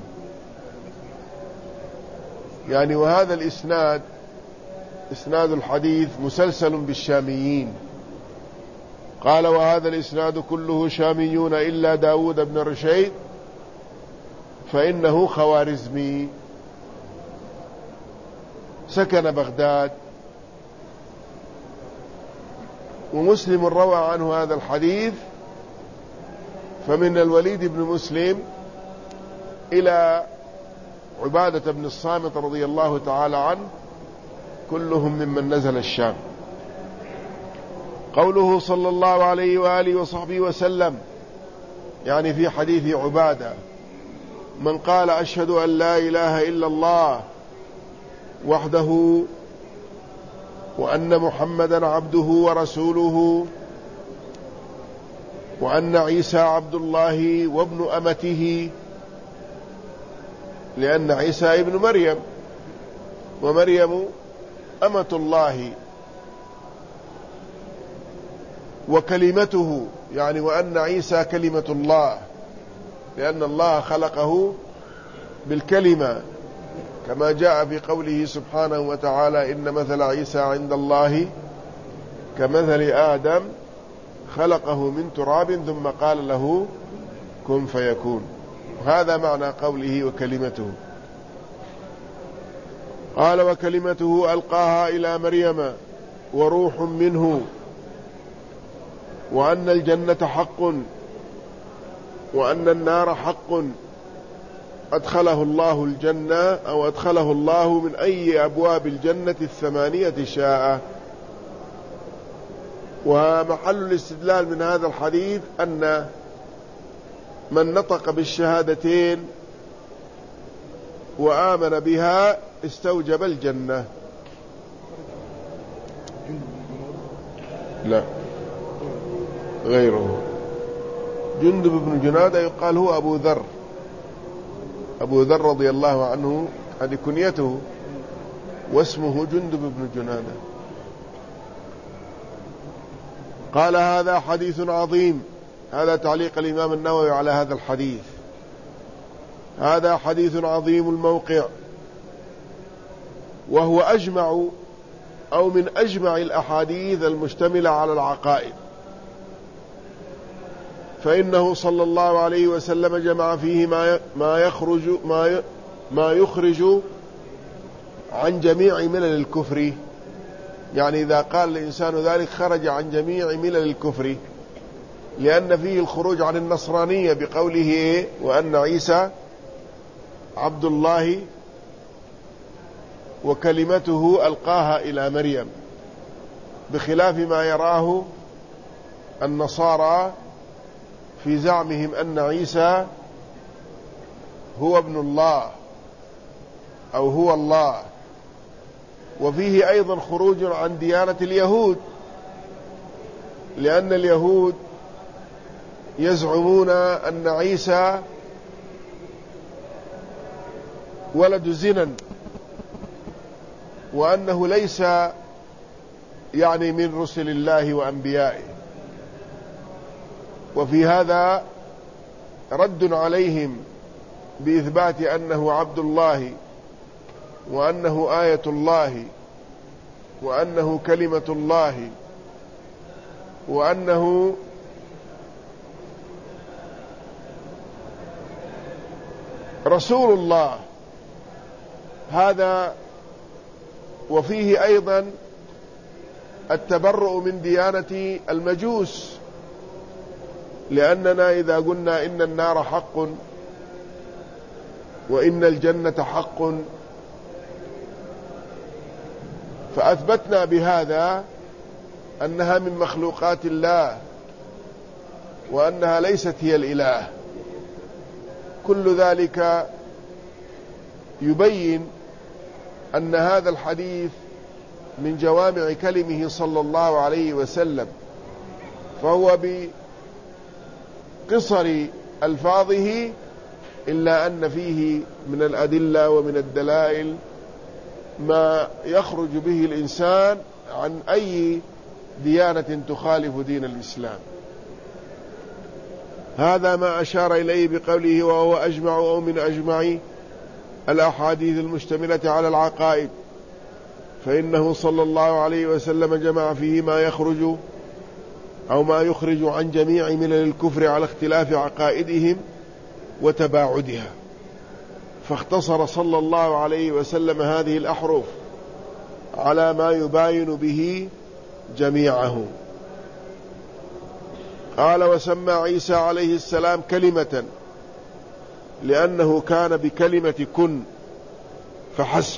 يعني وهذا الإسناد، إسناد الحديث مسلسل بالشاميين. قال: وهذا الإسناد كله شاميون إلا داود بن رشيد فإنه خوارزمي سكن بغداد. ومسلم روى عنه هذا الحديث، فمن الوليد بن مسلم إلى عبادة بن الصامت رضي الله تعالى عنه كلهم ممن نزل الشام. قوله صلى الله عليه وآله وصحبه وسلم، يعني في حديث عبادة: من قال أشهد أن لا إله إلا الله وحده وأن محمدا عبده ورسوله وأن عيسى عبد الله وابن أمته، لأن عيسى ابن مريم ومريم أمة الله، وكلمته، يعني وأن عيسى كلمة الله، لأن الله خلقه بالكلمة، كما جاء في قوله سبحانه وتعالى: إن مثل عيسى عند الله كمثل آدم خلقه من تراب ثم قال له كن فيكون. هذا معنى قوله وكلمته. قال: وكلمته ألقاها إلى مريم وروح منه، وأن الجنة حق وأن النار حق، أدخله الله الجنة أو أدخله الله من أي أبواب الجنة الثمانية شاء. ومحل الاستدلال من هذا الحديث أن من نطق بالشهادتين وآمن بها استوجب الجنة. لا، غيره. جندب بن جنادة يقال هو أبو ذر، أبو ذر رضي الله عنه، هذه كنيته، واسمه جندب بن جنادة. قال: هذا حديث عظيم. هذا تعليق الإمام النووي على هذا الحديث: هذا حديث عظيم الموقع، وهو أجمع أو من أجمع الأحاديث المشتملة على العقائد، فإنه صلى الله عليه وسلم جمع فيه ما ما يخرج ما ما يخرج عن جميع ملل الكفر. يعني إذا قال الإنسان ذلك خرج عن جميع ملل الكفر، لأن فيه الخروج عن النصرانية بقوله: وأن عيسى عبد الله وكلمته ألقاها إلى مريم، بخلاف ما يراه النصارى في زعمهم أن عيسى هو ابن الله أو هو الله. وفيه أيضا خروج عن ديانة اليهود، لأن اليهود يزعمون أن عيسى ولد زنا، وأنه ليس يعني من رسل الله وأنبيائه. وفي هذا رد عليهم بإثبات أنه عبد الله، وأنه آية الله، وأنه كلمة الله، وأنه رسول الله. هذا وفيه أيضا التبرؤ من ديانة المجوس، لأننا إذا قلنا إن النار حق وإن الجنة حق، فأثبتنا بهذا أنها من مخلوقات الله، وأنها ليست هي الإله. كل ذلك يبين أن هذا الحديث من جوامع كلمه صلى الله عليه وسلم، فهو بقصر ألفاظه، إلا أن فيه من الأدلة ومن الدلائل ما يخرج به الإنسان عن أي ديانة تخالف دين الإسلام. هذا ما أشار إليه بقوله وهو أجمع أو من أجمع الأحاديث المشتملة على العقائد، فإنه صلى الله عليه وسلم جمع فيه ما يخرج أو ما يخرج عن جميع ملل الكفر على اختلاف عقائدهم وتباعدها، فاختصر صلى الله عليه وسلم هذه الأحرف على ما يباين به جميعه. قال وسمى عيسى عليه السلام كلمة لأنه كان بكلمة كن فحسب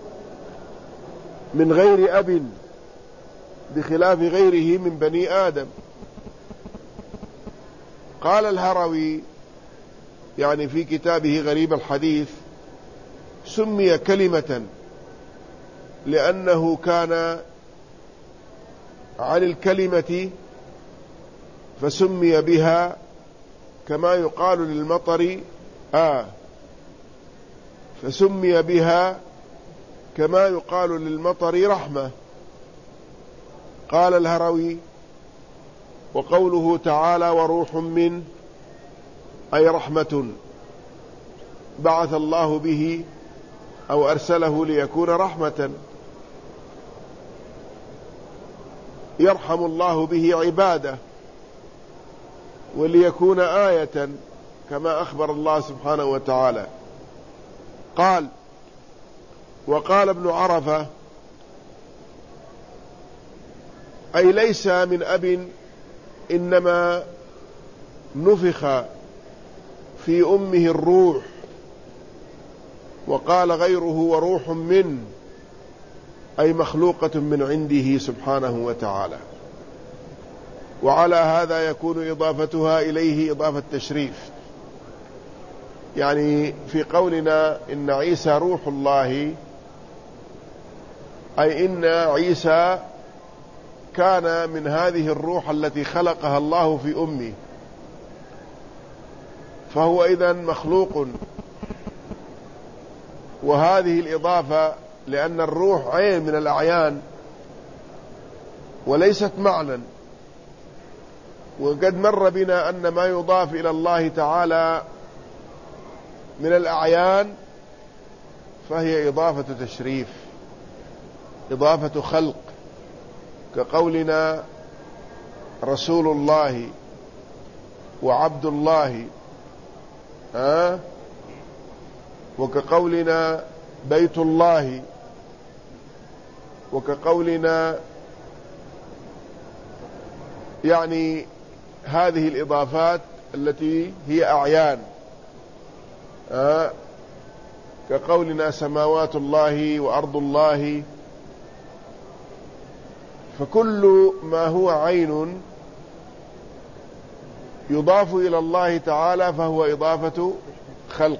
من غير أب بخلاف غيره من بني آدم. قال الهروي يعني في كتابه غريب الحديث سمي كلمة لأنه كان عن الكلمة فسمي بها، كما يقال للمطر آه فسمي بها كما يقال للمطر رحمة. قال الهروي وقوله تعالى وروح من أي رحمة بعث الله به أو أرسله ليكون رحمة، يرحم الله به عباده وليكون آية كما أخبر الله سبحانه وتعالى. قال وقال ابن عرفة أي ليس من أب إنما نفخ في أمه الروح. وقال غيره وروح من أي مخلوقة من عنده سبحانه وتعالى. وعلى هذا يكون إضافتها إليه إضافة تشريف، يعني في قولنا إن عيسى روح الله أي إن عيسى كان من هذه الروح التي خلقها الله في أمه، فهو إذن مخلوق. وهذه الإضافة لأن الروح عين من الأعيان وليست معنى، وقد مر بنا أن ما يضاف إلى الله تعالى من الأعيان فهي إضافة تشريف، إضافة خلق، كقولنا رسول الله وعبد الله، ها، وكقولنا بيت الله، وكقولنا يعني هذه الإضافات التي هي أعيان، ها، كقولنا سماوات الله وأرض الله. فكل ما هو عين يضاف إلى الله تعالى فهو إضافة خلق،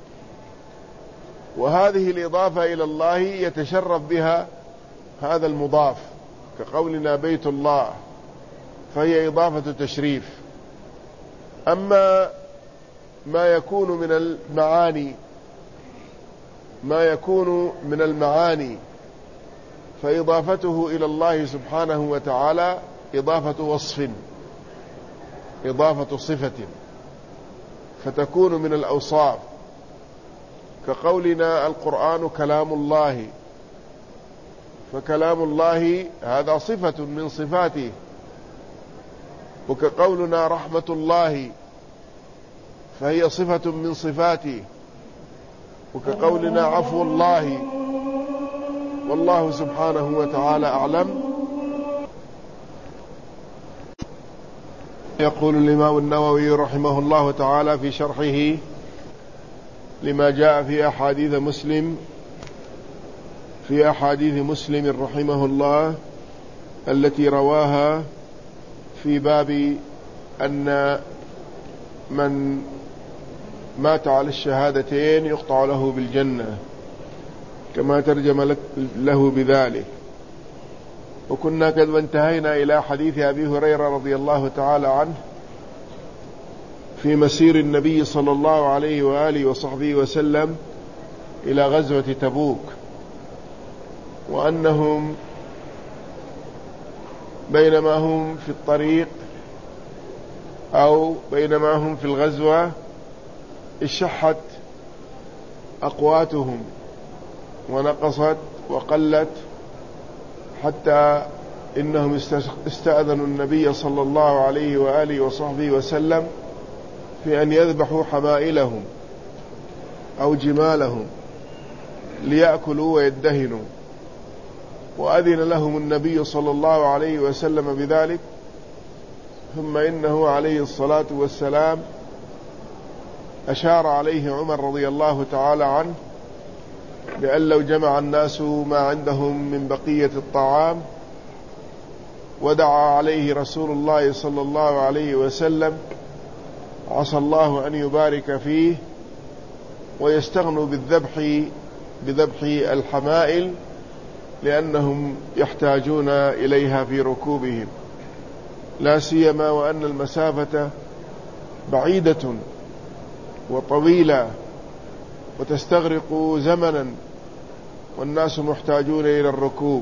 وهذه الإضافة إلى الله يتشرف بها هذا المضاف، كقولنا بيت الله فهي إضافة تشريف. أما ما يكون من المعاني ما يكون من المعاني فإضافته إلى الله سبحانه وتعالى إضافة وصف، إضافة صفة، فتكون من الأوصاف، كقولنا القرآن كلام الله، فكلام الله هذا صفة من صفاته. وكقولنا رحمة الله فهي صفة من صفاته. وكقولنا عفو الله. والله سبحانه وتعالى أعلم. يقول الإمام النووي رحمه الله تعالى في شرحه لما جاء في أحاديث مسلم في أحاديث مسلم رحمه الله التي رواها في باب أن من مات على الشهادتين يقطع له بالجنة، كما ترجم له بذلك. وكنا قد انتهينا إلى حديث أبي هريرة رضي الله تعالى عنه في مسير النبي صلى الله عليه وآله وصحبه وسلم إلى غزوة تبوك، وأنهم بينما هم في الطريق أو بينما هم في الغزوة اشحت أقواتهم ونقصت وقلت، حتى إنهم استأذنوا النبي صلى الله عليه وآله وصحبه وسلم في أن يذبحوا حمائلهم أو جمالهم ليأكلوا ويدهنوا، وأذن لهم النبي صلى الله عليه وسلم بذلك. ثم إنه عليه الصلاة والسلام أشار عليه عمر رضي الله تعالى عنه بأن لو جمع الناس ما عندهم من بقية الطعام ودعا عليه رسول الله صلى الله عليه وسلم عسى الله أن يبارك فيه ويستغنوا بالذبح بذبح الحمائل لأنهم يحتاجون إليها في ركوبهم، لا سيما وأن المسافة بعيدة وطويلة وتستغرق زمنا والناس محتاجون إلى الركوب.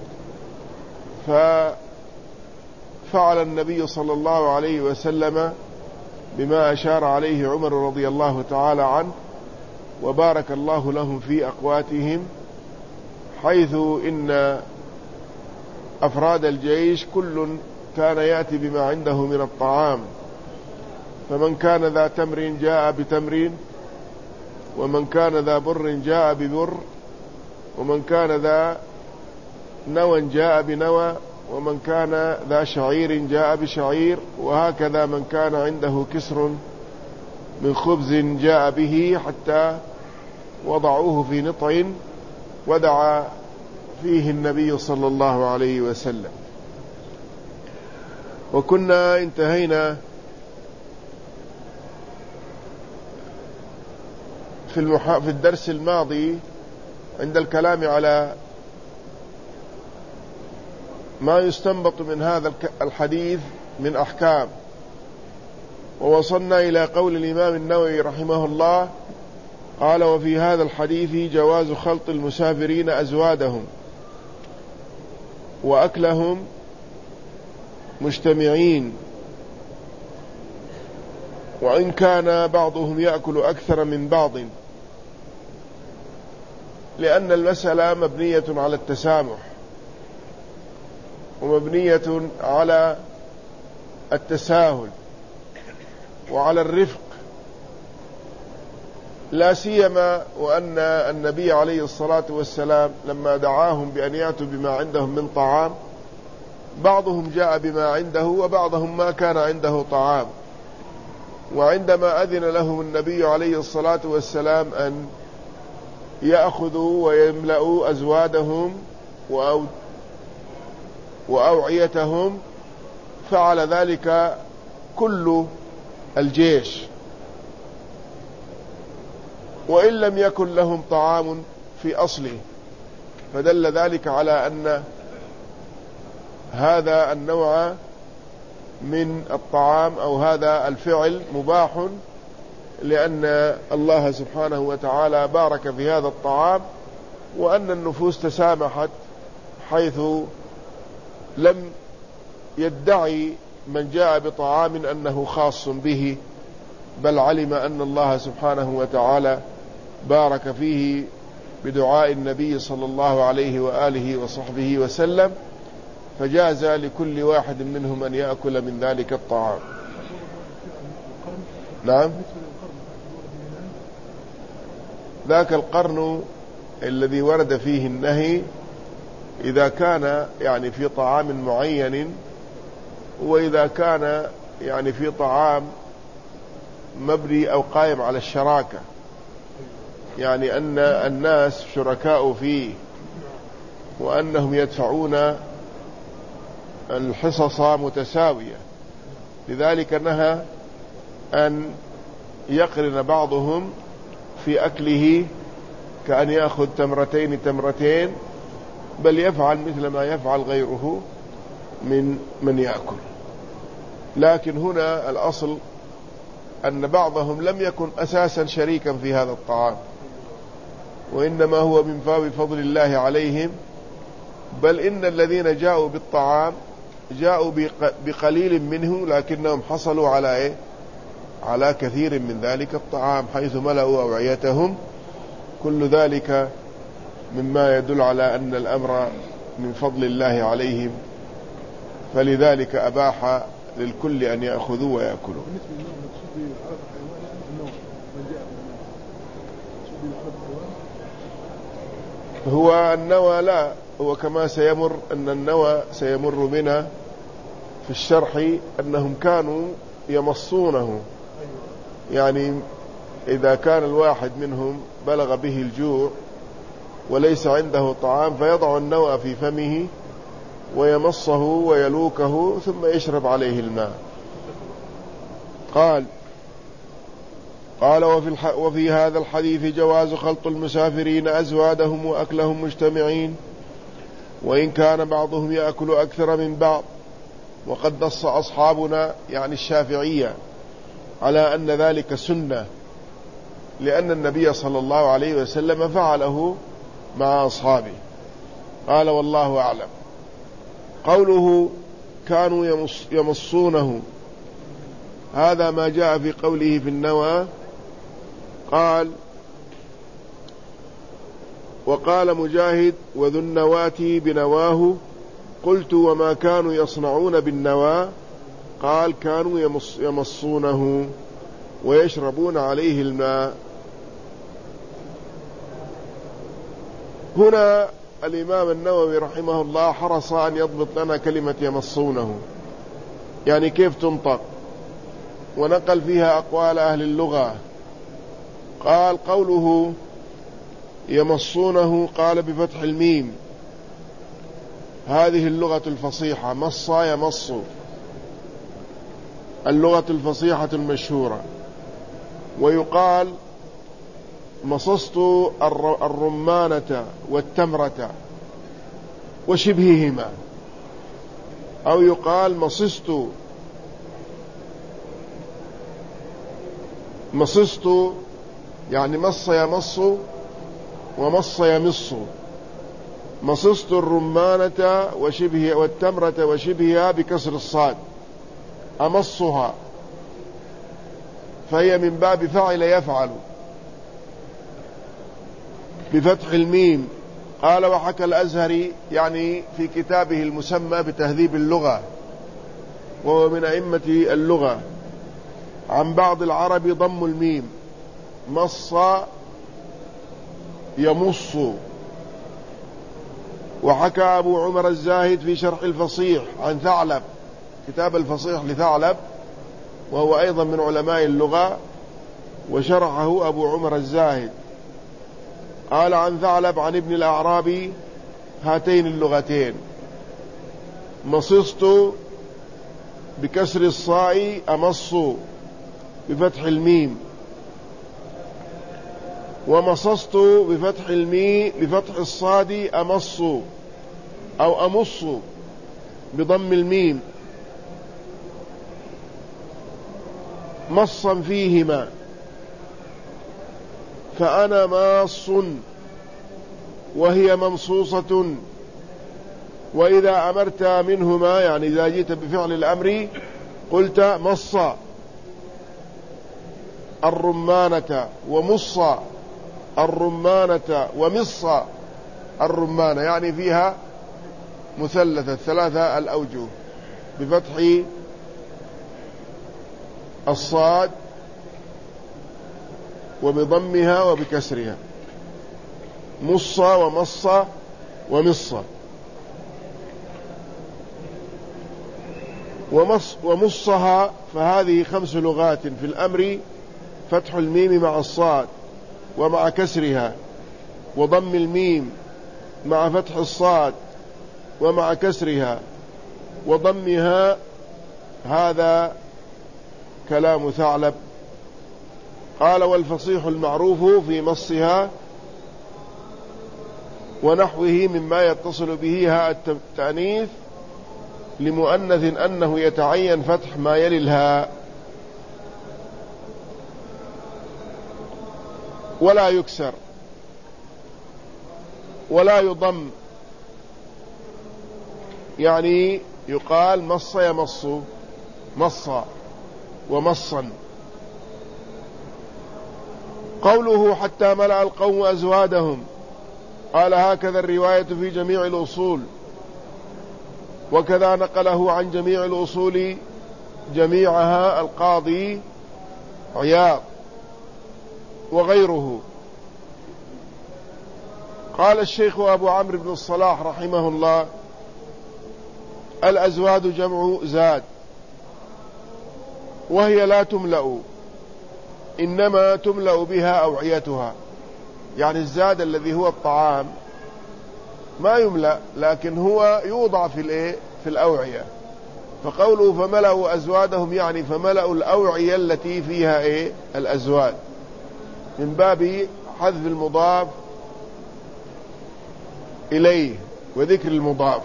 ففعل النبي صلى الله عليه وسلم بما أشار عليه عمر رضي الله تعالى عنه، وبارك الله لهم في أقواتهم، حيث إن أفراد الجيش كل كان يأتي بما عنده من الطعام، فمن كان ذا تمر جاء بتمر، ومن كان ذا بر جاء ببر، ومن كان ذا نوى جاء بنوى، ومن كان ذا شعير جاء بشعير، وهكذا من كان عنده كسر من خبز جاء به، حتى وضعوه في نطع ودعا فيه النبي صلى الله عليه وسلم. وكنا انتهينا في, المح... في الدرس الماضي عند الكلام على ما يستنبط من هذا الحديث من أحكام، ووصلنا إلى قول الإمام النووي رحمه الله قال: وفي هذا الحديث جواز خلط المسافرين أزوادهم وأكلهم مجتمعين، وإن كان بعضهم يأكل أكثر من بعض، لأن المسألة مبنية على التسامح ومبنية على التساهل وعلى الرفق، لا سيما وأن النبي عليه الصلاة والسلام لما دعاهم بأن يأتوا بما عندهم من طعام، بعضهم جاء بما عنده وبعضهم ما كان عنده طعام، وعندما أذن لهم النبي عليه الصلاة والسلام أن يأخذوا ويملأوا أزوادهم وأوعيتهم، فعل ذلك كل الجيش، وإن لم يكن لهم طعام في أصله، فدل ذلك على أن هذا النوع من الطعام أو هذا الفعل مباح، لأن الله سبحانه وتعالى بارك في هذا الطعام، وأن النفوس تسامحت، حيث لم يدعي من جاء بطعام أنه خاص به، بل علم أن الله سبحانه وتعالى بارك فيه بدعاء النبي صلى الله عليه وآله وصحبه وسلم، فجاز لكل واحد منهم أن يأكل من ذلك الطعام. نعم، ذاك القرن الذي ورد فيه النهي إذا كان يعني في طعام معين، وإذا كان يعني في طعام مبني أو قائم على الشراكة، يعني أن الناس شركاء فيه وأنهم يدفعون الحصص متساوية، لذلك نهى أن يقرن بعضهم في أكله كأن يأخذ تمرتين تمرتين، بل يفعل مثل ما يفعل غيره من من يأكل. لكن هنا الأصل أن بعضهم لم يكن أساسا شريكا في هذا الطعام، وإنما هو من باب فضل الله عليهم، بل إن الذين جاءوا بالطعام جاءوا بقليل منه لكنهم حصلوا على إيه؟ على كثير من ذلك الطعام حيث ملأوا أوعيتهم. كل ذلك مما يدل على أن الأمر من فضل الله عليهم، فلذلك أباح للكل أن يأخذوا ويأكلوا. هو النوى لا، هو كما سيمر أن النوى سيمر بنا في الشرح أنهم كانوا يمصونه، يعني إذا كان الواحد منهم بلغ به الجوع وليس عنده طعام فيضع النوى في فمه ويمصه ويلوكه ثم يشرب عليه الماء. قال قال وفي, الح... وفي هذا الحديث جواز خلط المسافرين أزوادهم وأكلهم مجتمعين، وإن كان بعضهم يأكل أكثر من بعض. وقد نص أصحابنا يعني الشافعية على أن ذلك سنة، لأن النبي صلى الله عليه وسلم فعله مع أصحابه. قال والله أعلم. قوله كانوا يمص يمصونه، هذا ما جاء في قوله في النوى. قال وقال مجاهد وذو النواتي بنواه. قلت وما كانوا يصنعون بالنوى؟ قال كانوا يمص يمصونه ويشربون عليه الماء. هنا الإمام النووي رحمه الله حرص أن يضبط لنا كلمة يمصونه يعني كيف تنطق، ونقل فيها أقوال أهل اللغة. قال قوله يمصونه قال بفتح الميم، هذه اللغة الفصيحة، مص يمص، اللغة الفصيحة المشهورة. ويقال مصصت الرمانة والتمرة وشبههما، أو يقال مصصت مصصت يعني مص يمص ومص يمص. مصصت الرمانة وشبه والتمرة وشبهها بكسر الصاد، أمصها، فهي من باب فعل يفعل بفتح الميم. قال وحكى الأزهري يعني في كتابه المسمى بتهذيب اللغة، وهو من أئمة اللغة، عن بعض العرب ضم الميم، مص يمص. وحكى أبو عمر الزاهد في شرح الفصيح عن ثعلب، كتاب الفصيح لثعلب وهو أيضا من علماء اللغة، وشرحه أبو عمر الزاهد. قال عن ثعلب عن ابن الأعرابي هاتين اللغتين، مصصت بكسر الصاء أمص بفتح الميم، ومصصت بفتح الميم بفتح الصاد أمص أو أمص بضم الميم، مصا فيهما، فأنا ماص وهي ممصوصة. وإذا أمرت منهما يعني إذا جئت بفعل الأمر قلت مص الرمانة ومص الرمانة ومص الرمانة، يعني فيها مثلثة ثلاثة الأوجه بفتح الصاد وبضمها وبكسرها، مص ومص ومص. ومص ومصها فهذه خمس لغات في الأمر: فتح الميم مع الصاد ومع كسرها، وضم الميم مع فتح الصاد ومع كسرها وضمها. هذا كلام ثعلب. قال والفصيح المعروف في مصها ونحوه مما يتصل به هاء التأنيث لمؤنث أنه يتعين فتح ما يلي الهاء ولا يكسر ولا يضم، يعني يقال مص يمص، مصا ومصا. قوله حتى ملأ القوم أزوادهم، قال هكذا الرواية في جميع الأصول، وكذا نقله عن جميع الأصول جميعها القاضي عياض وغيره. قال الشيخ أبو عمرو بن الصلاح رحمه الله: الأزواد جمع زاد، وهي لا تملأ، إنما تملأ بها أوعيتها. يعني الزاد الذي هو الطعام ما يملأ، لكن هو يوضع في الايه في الأوعية. فقوله فملأوا أزوادهم يعني فملأوا الأوعية التي فيها ايه الأزواد، من باب حذف المضاف إليه وذكر المضاف.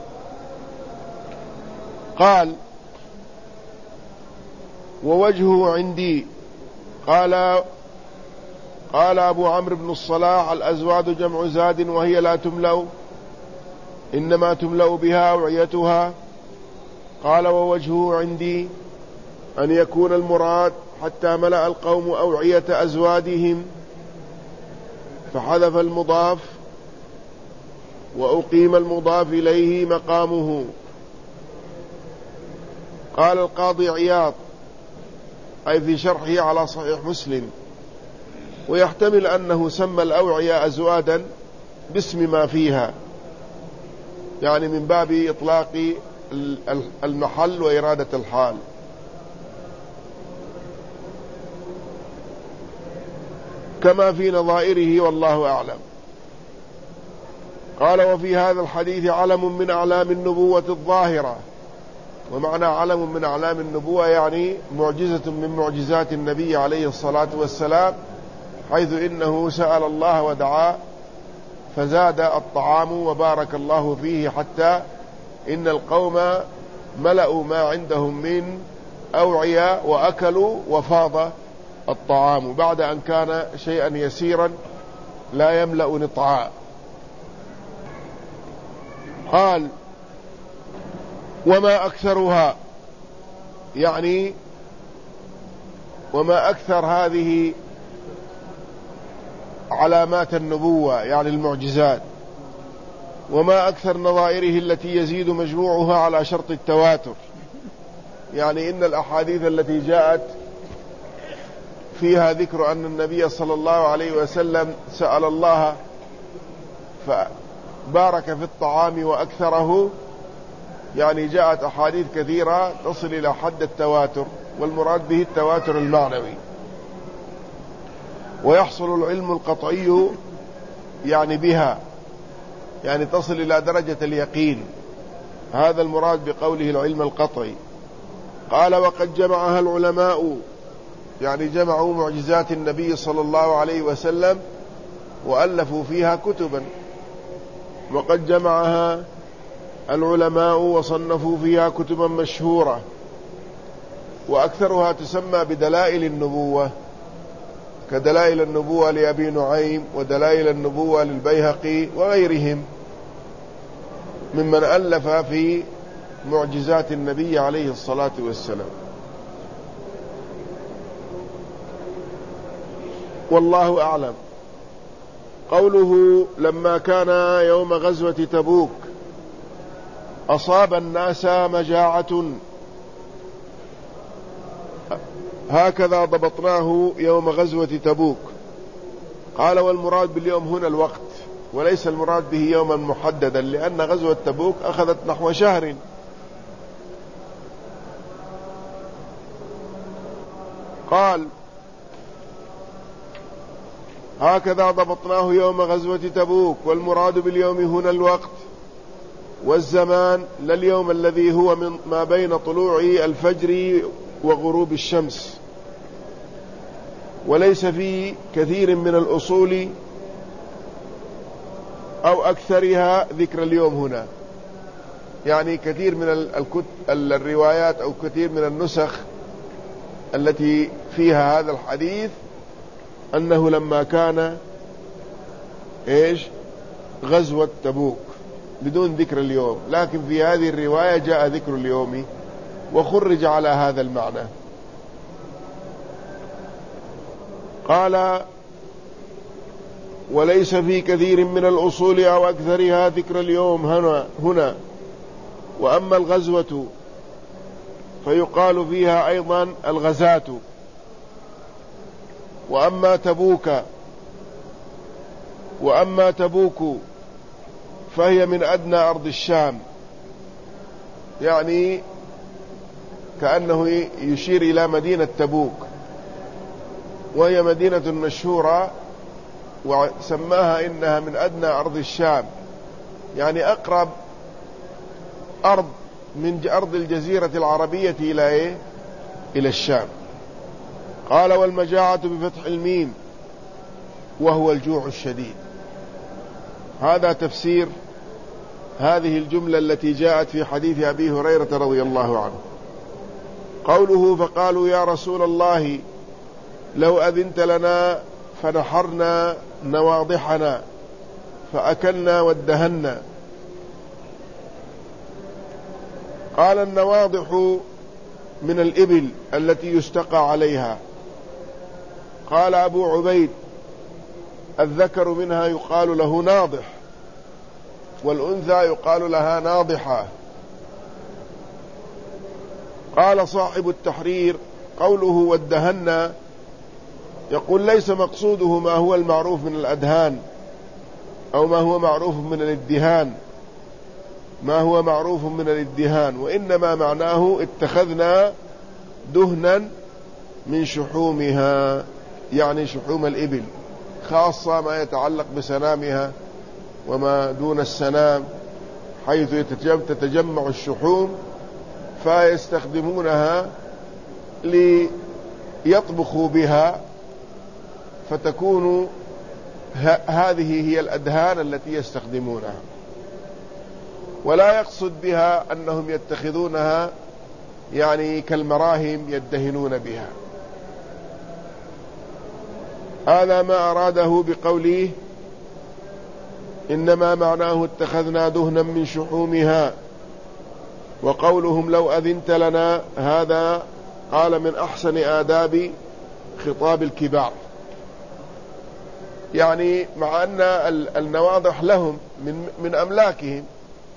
قال ووجهه عندي، قال قال أبو عمرو بن الصلاح: الأزواد جمع زاد، وهي لا تملأ، إنما تملأ بها أوعيتها. قال ووجهه عندي أن يكون المراد حتى ملأ القوم أوعية أزوادهم، فحذف المضاف وأقيم المضاف إليه مقامه. قال القاضي عياض أي في شرحه على صحيح مسلم: ويحتمل أنه سمى الأوعية أزوادا باسم ما فيها، يعني من باب إطلاق المحل وإرادة الحال. كما في نظائره والله أعلم. قال وفي هذا الحديث علم من أعلام النبوة الظاهرة. ومعنى علم من أعلام النبوة يعني معجزة من معجزات النبي عليه الصلاة والسلام، حيث إنه سأل الله ودعا فزاد الطعام وبارك الله فيه، حتى إن القوم ملأوا ما عندهم من أوعية وأكلوا وفاض الطعام بعد أن كان شيئا يسيرا لا يملأ نطعاء. قال وما أكثرها، يعني وما أكثر هذه علامات النبوة يعني المعجزات، وما أكثر نظائره التي يزيد مجموعها على شرط التواتر. يعني إن الأحاديث التي جاءت فيها ذكر أن النبي صلى الله عليه وسلم سأل الله فبارك في الطعام وأكثره، يعني جاءت أحاديث كثيرة تصل إلى حد التواتر، والمراد به التواتر المعنوي. ويحصل العلم القطعي يعني بها، يعني تصل إلى درجة اليقين، هذا المراد بقوله العلم القطعي. قال وقد جمعها العلماء، يعني جمعوا معجزات النبي صلى الله عليه وسلم وألفوا فيها كتبا. وقد جمعها العلماء وصنفوا فيها كتبا مشهورة، وأكثرها تسمى بدلائل النبوة، كدلائل النبوة لأبي نعيم، ودلائل النبوة للبيهقي وغيرهم ممن ألف في معجزات النبي عليه الصلاة والسلام. والله أعلم. قوله لما كان يوم غزوة تبوك أصاب الناس مجاعة، هكذا ضبطناه يوم غزوة تبوك. قال والمراد باليوم هنا الوقت، وليس المراد به يوما محددا، لأن غزوة تبوك أخذت نحو شهر. قال هكذا ضبطناه يوم غزوة تبوك، والمراد باليوم هنا الوقت والزمان، لا اليوم الذي هو من ما بين طلوع الفجر وغروب الشمس. وليس في كثير من الأصول أو أكثرها ذكر اليوم هنا، يعني كثير من الروايات أو كثير من النسخ التي فيها هذا الحديث أنه لما كان إيش غزوة تبوك، بدون ذكر اليوم، لكن في هذه الرواية جاء ذكر اليوم وخرج على هذا المعنى. قال: وليس في كثير من الأصول أو أكثرها ذكر اليوم هنا, هنا وأما الغزوة فيقال فيها أيضا الغزاة، وأما تبوك وأما تبوك فهي من أدنى أرض الشام، يعني كأنه يشير إلى مدينة تبوك، وهي مدينة مشهورة وسماها إنها من أدنى أرض الشام، يعني أقرب أرض من أرض الجزيرة العربية إلى إيه؟ إلى الشام. قال: والمجاعة بفتح الميم وهو الجوع الشديد. هذا تفسير هذه الجملة التي جاءت في حديث أبي هريرة رضي الله عنه. قوله: فقالوا يا رسول الله لو أذنت لنا فنحرنا نواضحنا فأكلنا وادهنا. قال: النواضح من الإبل التي يستقى عليها. قال أبو عبيد: الذكر منها يقال له ناضح، والأنثى يقال لها ناضحة. قال صاحب التحرير: قوله وادهنا يقول ليس مقصوده ما هو المعروف من الأدهان أو ما هو معروف من الادهان ما هو معروف من الادهان وإنما معناه اتخذنا دهنا من شحومها، يعني شحوم الإبل، خاصة ما يتعلق بسنامها وما دون السنام، حيث تتجمع الشحوم فيستخدمونها ليطبخوا بها، فتكون هذه هي الأدهان التي يستخدمونها، ولا يقصد بها أنهم يتخذونها يعني كالمراهم يدهنون بها. هذا ما أراده بقوله إنما معناه اتخذنا دهنا من شحومها. وقولهم لو أذنت لنا، هذا قال من أحسن آداب خطاب الكبار، يعني مع أن النواضح لهم من, من أملاكهم،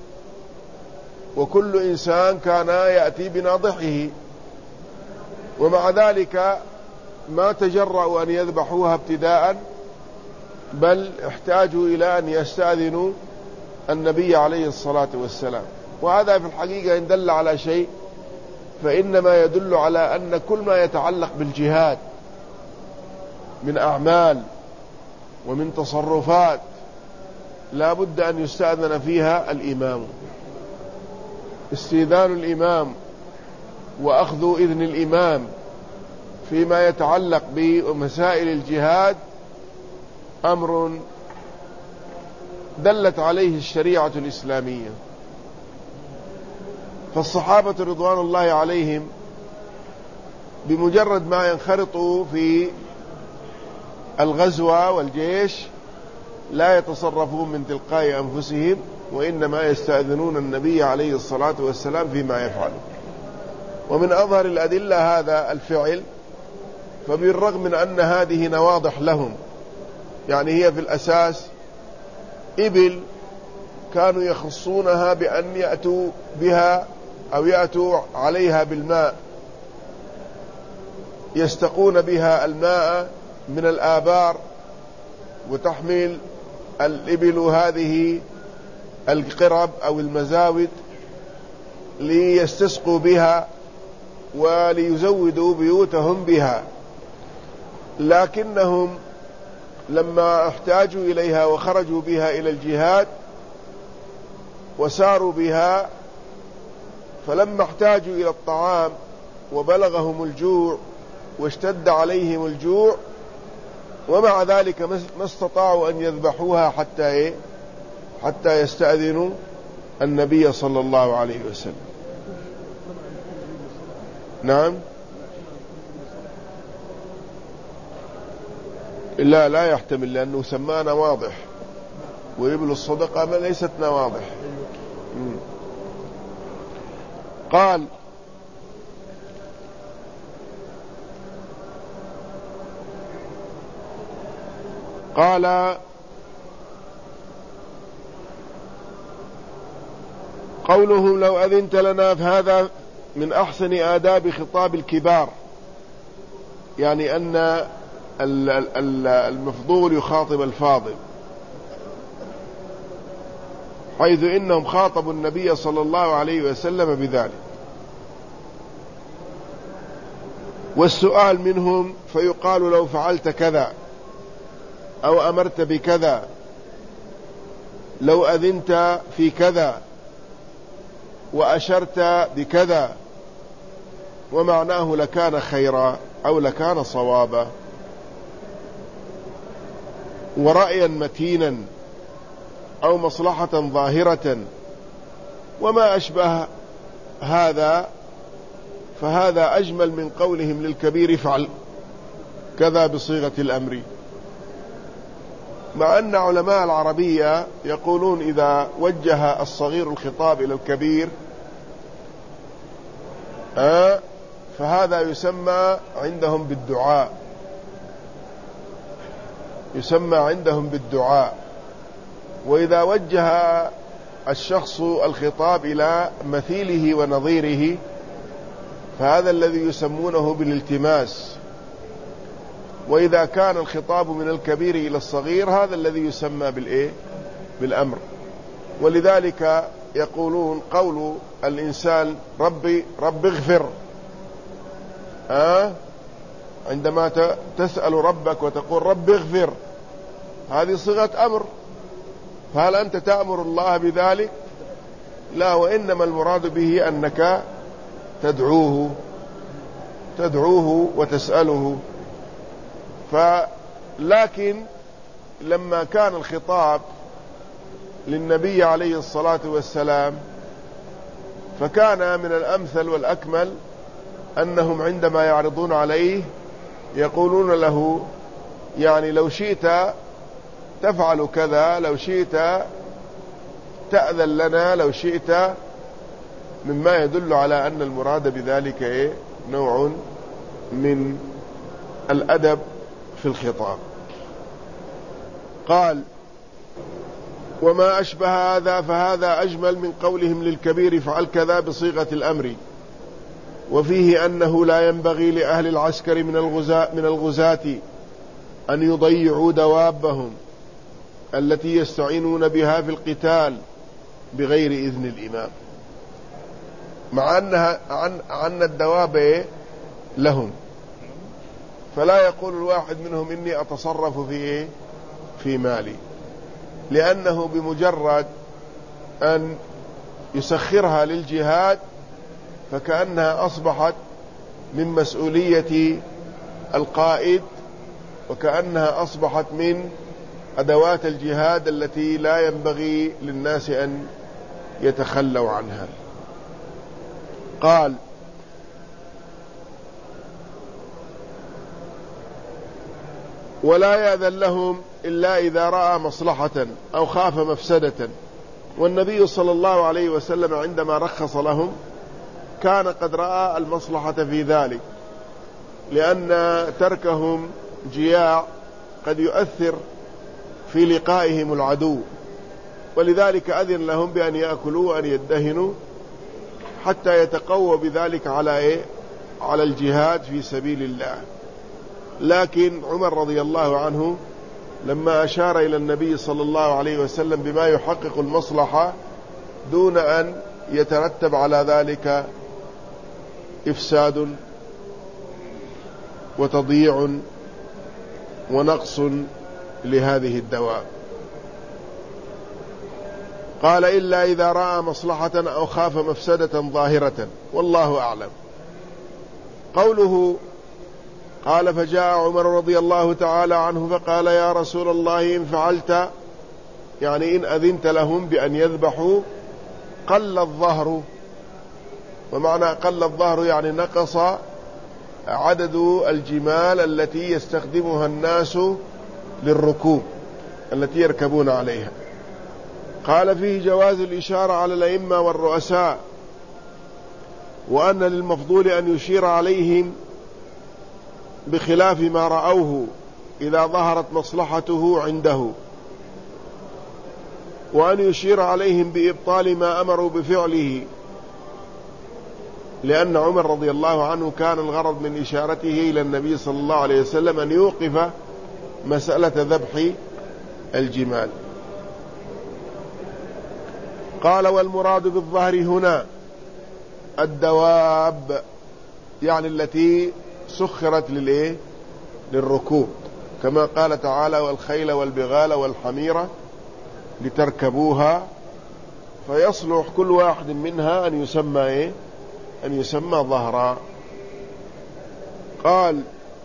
وكل إنسان كان يأتي بناضحه، ومع ذلك ما تجرأوا أن يذبحوها ابتداء، بل احتاجوا إلى أن يستأذنوا النبي عليه الصلاة والسلام. وهذا في الحقيقة إن دل على شيء فإنما يدل على أن كل ما يتعلق بالجهاد من أعمال ومن تصرفات لا بد أن يستأذن فيها الإمام. استئذان الإمام وأخذ إذن الإمام فيما يتعلق بمسائل الجهاد أمر دلت عليه الشريعة الإسلامية. فالصحابة رضوان الله عليهم بمجرد ما ينخرطوا في الغزوة والجيش لا يتصرفون من تلقاء أنفسهم، وإنما يستأذنون النبي عليه الصلاة والسلام فيما يفعل. ومن أظهر الأدلة هذا الفعل، فبالرغم من أن هذه نواضح لهم، يعني هي في الأساس إبل كانوا يخصونها بأن يأتوا بها أو يأتوا عليها بالماء، يستقون بها الماء من الآبار، وتحمل الإبل هذه القرب أو المزاود ليستسقوا بها وليزودوا بيوتهم بها. لكنهم لما احتاجوا إليها وخرجوا بها إلى الجهاد وساروا بها، فلما احتاجوا إلى الطعام وبلغهم الجوع واشتد عليهم الجوع، ومع ذلك ما استطاعوا أن يذبحوها حتى إيه؟ حتى يستأذنوا النبي صلى الله عليه وسلم. نعم، لا لا يحتمل، لأنه سماه نواضح، وإبل الصدقة ما ليست نواضح. قال: قال قولهم لو أذنت لنا، فهذا من أحسن آداب خطاب الكبار، يعني أن المفضول يخاطب الفاضل، حيث إنهم خاطبوا النبي صلى الله عليه وسلم بذلك. والسؤال منهم فيقال: لو فعلت كذا أو أمرت بكذا، لو أذنت في كذا وأشرت بكذا، ومعناه لكان خيرا أو لكان صوابا، ورأيا متينا أو مصلحة ظاهرة وما أشبه هذا، فهذا أجمل من قولهم للكبير افعل كذا بصيغة الأمر. مع أن علماء العربية يقولون إذا وجه الصغير الخطاب إلى الكبير آه فهذا يسمى عندهم بالدعاء، يسمى عندهم بالدعاء. وإذا وجه الشخص الخطاب إلى مثيله ونظيره فهذا الذي يسمونه بالالتماس. وإذا كان الخطاب من الكبير إلى الصغير هذا الذي يسمى بالإيه؟ بالأمر. ولذلك يقولون قول الإنسان ربي رب اغفر، أه؟ عندما تسأل ربك وتقول رب اغفر، هذه صيغة أمر، فهل أنت تأمر الله بذلك؟ لا، وإنما المراد به أنك تدعوه تدعوه وتسأله. فلكن لما كان الخطاب للنبي عليه الصلاة والسلام فكان من الأمثل والأكمل أنهم عندما يعرضون عليه يقولون له يعني لو شئت تفعل كذا، لو شئت تأذن لنا، لو شئت، مما يدل على أن المراد بذلك إيه؟ نوع من الأدب في الخطاب. قال: وما أشبه هذا فهذا أجمل من قولهم للكبير افعل كذا بصيغة الأمر. وفيه أنه لا ينبغي لأهل العسكر من الغزاة من الغزاة أن يضيعوا دوابهم التي يستعينون بها في القتال بغير إذن الإمام، مع أنها عن, عن الدواب لهم، فلا يقول الواحد منهم إني أتصرف في إيه؟ في مالي، لأنه بمجرد أن يسخرها للجهاد فكأنها أصبحت من مسؤولية القائد، وكأنها أصبحت من أدوات الجهاد التي لا ينبغي للناس أن يتخلوا عنها. قال: ولا يأذن لهم إلا إذا رأى مصلحة أو خاف مفسدة. والنبي صلى الله عليه وسلم عندما رخص لهم كان قد رأى المصلحة في ذلك، لأن تركهم جياع قد يؤثر في لقائهم العدو، ولذلك أذن لهم بأن يأكلوا وأن يدهنوا حتى يتقوى بذلك على إيه؟ على الجهاد في سبيل الله. لكن عمر رضي الله عنه لما أشار إلى النبي صلى الله عليه وسلم بما يحقق المصلحة دون أن يترتب على ذلك إفساد وتضييع ونقص لهذه الدواب، قال: إلا إذا رأى مصلحة أو خاف مفسدة ظاهرة، والله أعلم. قوله قال: فجاء عمر رضي الله تعالى عنه فقال: يا رسول الله إن فعلت، يعني إن أذنت لهم بأن يذبحوا، قل الظهر. ومعنى قل الظهر يعني نقص عدد الجمال التي يستخدمها الناس للركوب التي يركبون عليها. قال: فيه جواز الإشارة على الأئمة والرؤساء وأن للمفضول أن يشير عليهم بخلاف ما رأوه إذا ظهرت مصلحته عنده، وأن يشير عليهم بإبطال ما أمروا بفعله، لأن عمر رضي الله عنه كان الغرض من إشارته إلى النبي صلى الله عليه وسلم أن يوقف مسألة ذبح الجمال. قال: والمراد بالظهر هنا الدواب، يعني التي سخرت للإيه؟ للركوب، كما قال تعالى: والخيل والبغال والحميرة لتركبوها، فيصلح كل واحد منها أن يسمى إيه؟ أن يسمى ظهرا. قال: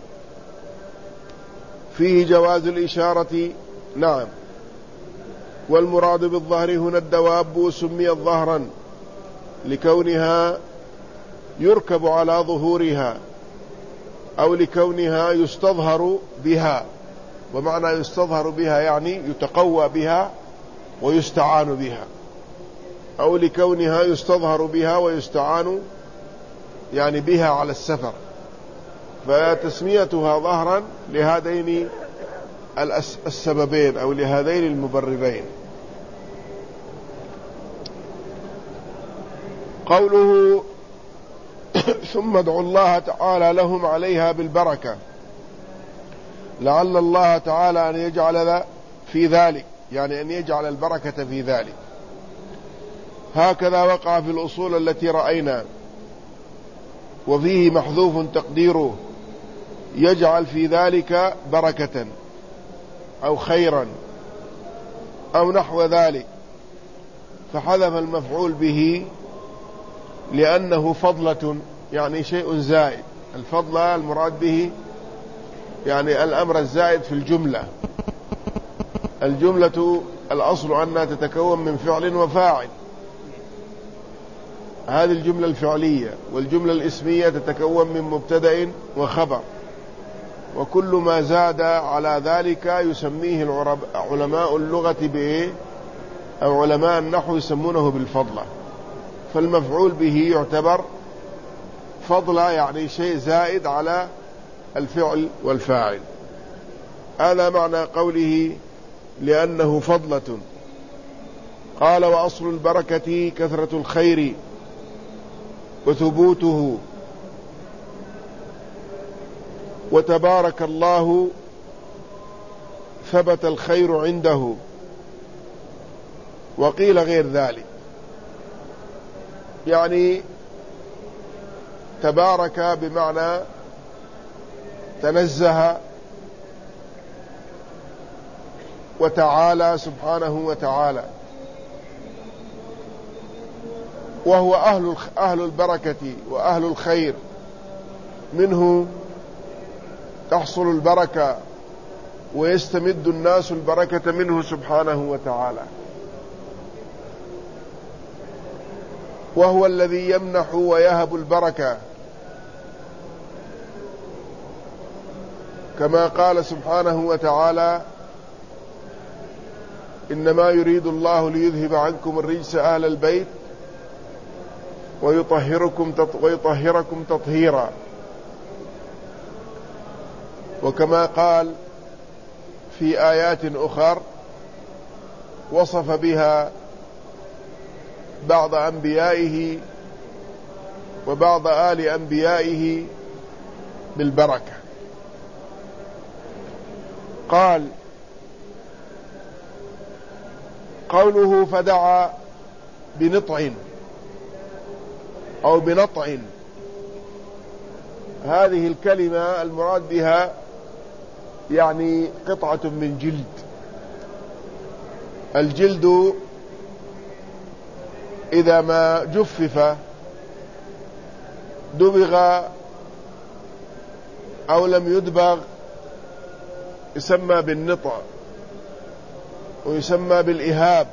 فيه جواز الإشارة. نعم. والمراد بالظهر هنا الدواب، سميت ظهرا لكونها يركب على ظهورها، أو لكونها يستظهر بها، ومعنى يستظهر بها يعني يتقوى بها ويستعان بها، أو لكونها يستظهر بها ويستعان يعني بها على السفر، فتسميتها ظهرا لهذين السببين أو لهذين المبررين. قوله: ثم ادعوا الله تعالى لهم عليها بالبركة، لعل الله تعالى أن يجعل في ذلك، يعني أن يجعل البركة في ذلك. هكذا وقع في الأصول التي رأينا، وفيه محذوف تقديره يجعل في ذلك بركة أو خيرا أو نحو ذلك، فحذف المفعول به لأنه فضلة، يعني شيء زائد. الفضل المراد به يعني الأمر الزائد في الجملة. الجملة الأصل أنها تتكون من فعل وفاعل، هذه الجملة الفعلية، والجملة الاسمية تتكون من مبتدأ وخبر، وكل ما زاد على ذلك يسميه علماء اللغة بإيه؟ أو علماء النحو يسمونه بالفضلة. فالمفعول به يعتبر فضلة، يعني شيء زائد على الفعل والفاعل. هذا معنى قوله لأنه فضلة. قال: وأصل البركة كثرة الخير وثبوته، وتبارك الله ثبت الخير عنده، وقيل غير ذلك، يعني تبارك بمعنى تنزه وتعالى سبحانه وتعالى، وهو أهل أهل البركة وأهل الخير، منه تحصل البركة ويستمد الناس البركة منه سبحانه وتعالى، وهو الذي يمنح ويهب البركة، كما قال سبحانه وتعالى: إنما يريد الله ليذهب عنكم الرجس أهل البيت ويطهركم ويطهركم تطهيرا. وكما قال في آيات أخر وصف بها بعض أنبيائه وبعض آل أنبيائه بالبركة. قال: قوله فدعا بنطع أو بنطع، هذه الكلمة المراد بها يعني قطعة من جلد. الجلد إذا ما جفف دبغ أو لم يدبغ يسمى بالنطع ويسمى بالإهاب،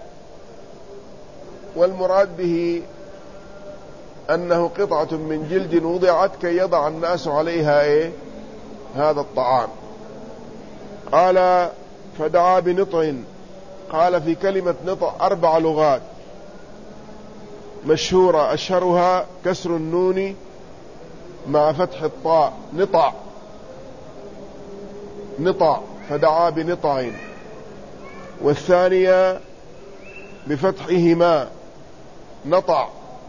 والمراد به أنه قطعة من جلد وضعت كي يضع الناس عليها إيه؟ هذا الطعام. قال: فدعا بنطع. قال في كلمة نطع أربع لغات. مشهورة أشهرها كسر النون مع فتح الطاء، نطع نطع فدعا بنطع، والثانية بفتحهما نطع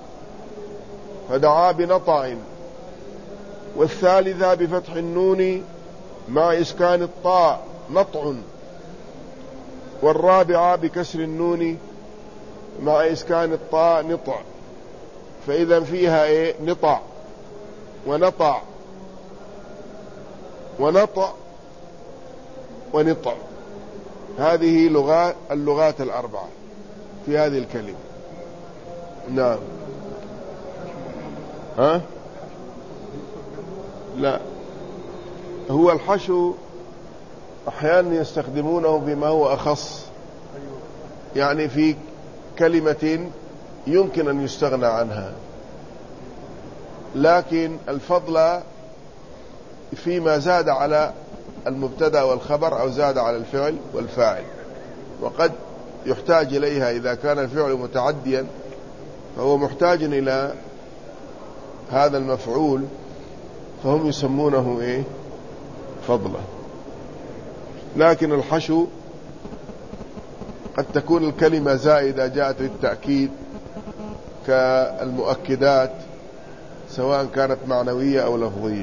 فدعا بنطع، والثالثة بفتح النون مع إسكان الطاء نطع، والرابعة بكسر النون مع إسكان الطاء نطع. فإذا فيها إيه؟ نطع ونطع ونطع ونطع. هذه لغات اللغات الأربعة في هذه الكلمة. نعم. ها؟ لا، هو الحشو أحيانا يستخدمونه بما هو أخص، يعني في كلمة يمكن أن يستغنى عنها، لكن الفضل فيما زاد على المبتدأ والخبر أو زاد على الفعل والفاعل، وقد يحتاج إليها إذا كان الفعل متعديا فهو محتاج إلى هذا المفعول، فهم يسمونه إيه؟ فضلا. لكن الحشو قد تكون الكلمة زائدة جاءت للتأكيد كالمؤكدات، سواء كانت معنوية أو لفظية.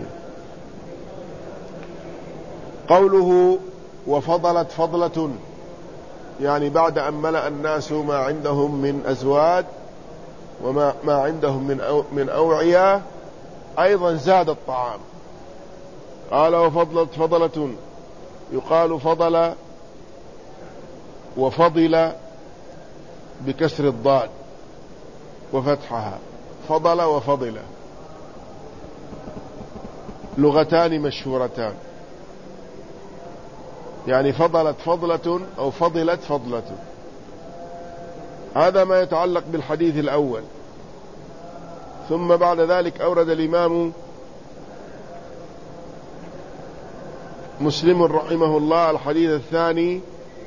قوله وفضلت فضلة، يعني بعد أن ملأ الناس ما عندهم من أزواج وما ما عندهم من أو من أوعية أيضا زاد الطعام. قال وفضلت فضلة، يقال فضل وفضل بكسر الضاد وفتحها، فضل وفضل، لغتان مشهورتان، يعني فضلت فضلة أو فضلت فضلة. هذا ما يتعلق بالحديث الأول. ثم بعد ذلك أورد الإمام مسلم رحمه الله الحديث الثاني.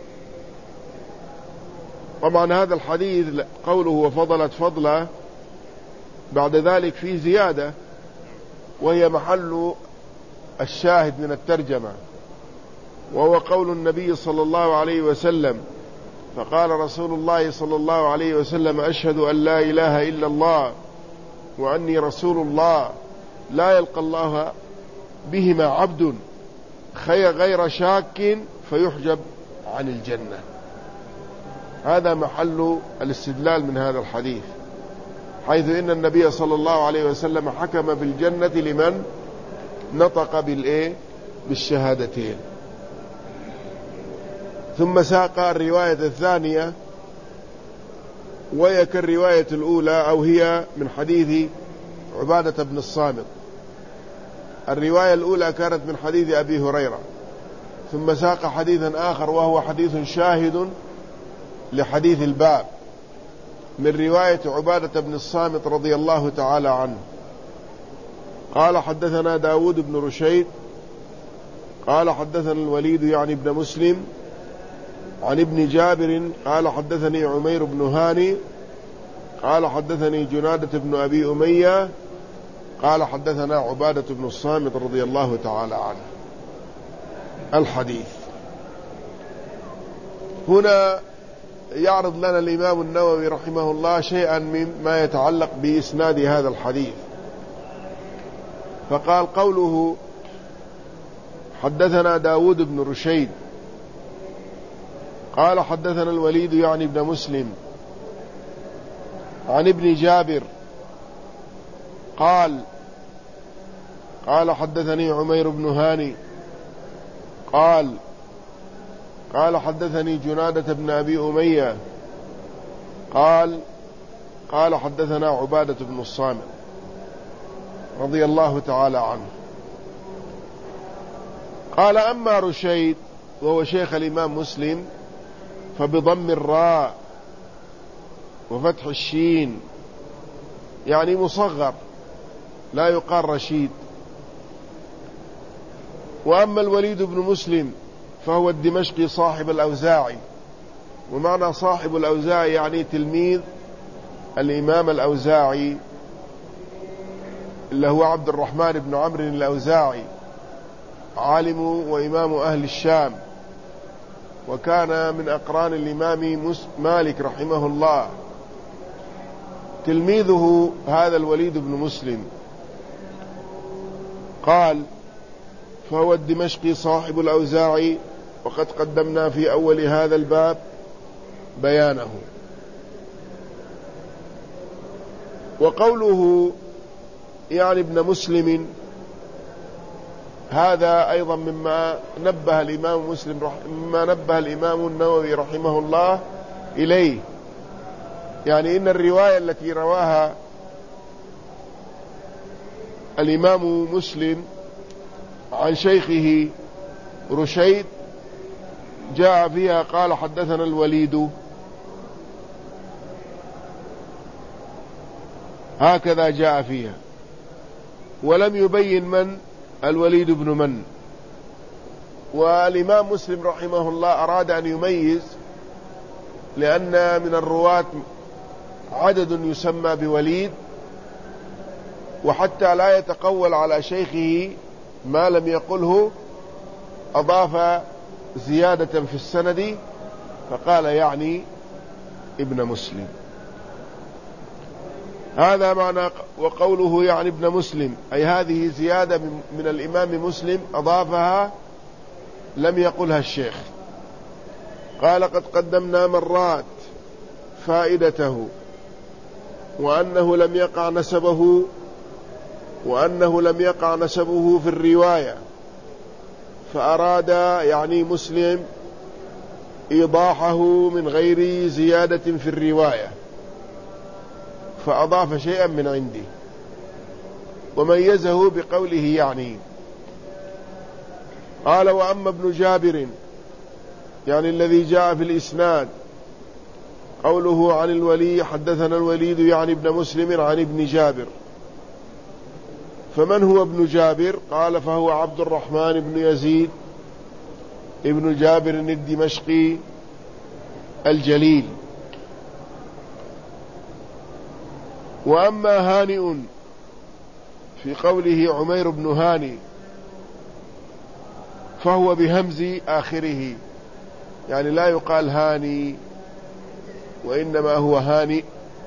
طبعا هذا الحديث قوله وفضلت فضلة بعد ذلك فيه زيادة، وهي محل الشاهد من الترجمة، وهو قول النبي صلى الله عليه وسلم: فقال رسول الله صلى الله عليه وسلم: أشهد أن لا إله إلا الله وأني رسول الله، لا يلقى الله بهما عبد غير شاك فيحجب عن الجنة. هذا محل الاستدلال من هذا الحديث، حيث إن النبي صلى الله عليه وسلم حكم بالجنة لمن نطق بالإيه؟ بالشهادتين. ثم ساق الرواية الثانية، وهي كالرواية الأولى، أو هي من حديث عبادة بن الصامت. الرواية الأولى كانت من حديث أبي هريرة، ثم ساق حديثا آخر وهو حديث شاهد لحديث الباب من رواية عبادة بن الصامت رضي الله تعالى عنه. قال حدثنا داود بن رشيد قال حدثنا الوليد يعني ابن مسلم عن ابن جابر قال حدثني عمير بن هاني قال حدثني جنادة بن أبي أمية قال حدثنا عبادة بن الصامت رضي الله تعالى عنه. الحديث هنا يعرض لنا الإمام النووي رحمه الله شيئا مما يتعلق بإسناد هذا الحديث، فقال قوله حدثنا داود بن رشيد قال حدثنا الوليد يعني ابن مسلم عن ابن جابر قال قال حدثني عمير بن هاني قال قال حدثني جنادة بن أبي أمية قال قال حدثنا عبادة بن الصامت رضي الله تعالى عنه. قال أما رشيد وهو شيخ الإمام مسلم فبضم الراء وفتح الشين، يعني مصغر لا يقال رشيد. وأما الوليد بن مسلم فهو الدمشقي صاحب الأوزاعي، ومعنى صاحب الأوزاعي يعني تلميذ الإمام الأوزاعي اللي هو عبد الرحمن بن عمرو الأوزاعي، عالم وإمام أهل الشام، وكان من أقران الإمام مالك رحمه الله. تلميذه هذا الوليد بن مسلم قال: فهو الدمشقي صاحب الأوزاعي، وقد قدمنا في أول هذا الباب بيانه. وقوله يعني ابن مسلم هذا أيضا مما نبه الإمام مسلم رح... مما نبه الإمام النووي رحمه الله إليه، يعني إن الرواية التي رواها الإمام مسلم عن شيخه رشيد جاء فيها قال: حدثنا الوليد، هكذا جاء فيها، ولم يبين من الوليد بن من. والإمام مسلم رحمه الله أراد أن يميز، لأن من الرواة عدد يسمى بوليد، وحتى لا يتقول على شيخه ما لم يقله أضاف زيادة في السند، فقال يعني ابن مسلم. هذا معنى وقوله يعني ابن مسلم، أي هذه زيادة من الإمام مسلم أضافها لم يقلها الشيخ. قال: قد قدمنا مرات فائدته، وأنه لم يقع نسبه وأنه لم يقع نسبه في الرواية، فأراد يعني مسلم إيضاحه من غير زيادة في الرواية، فأضاف شيئا من عنده وميزه بقوله يعني. قال: وأما ابن جابر يعني الذي جاء في الإسناد قوله عن الولي حدثنا الوليد يعني ابن مسلم عن ابن جابر، فمن هو ابن جابر؟ قال: فهو عبد الرحمن بن يزيد ابن جابر الدمشقي الجليل. وأما هانئ في قوله عمير بن هاني فهو بهمز آخره، يعني لا يقال هاني، وإنما هو هانئ،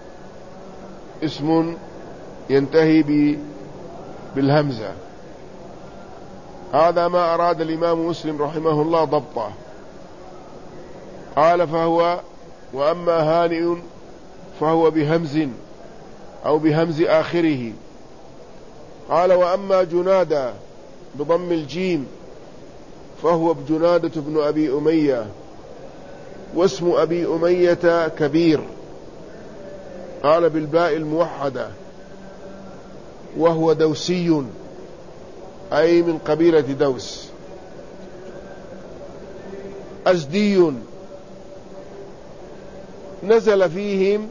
اسم ينتهي بالهمزة. هذا ما أراد الإمام مسلم رحمه الله ضبطه. قال: فهو وأما هانئ فهو بهمز أو بهمز آخره. قال: وأما جنادى بضم الجيم فهو بجنادة بن أبي أمية، واسم أبي أمية كبير، قال بالباء الموحدة، وهو دوسي أي من قبيلة دوس. أزدي نزل فيهم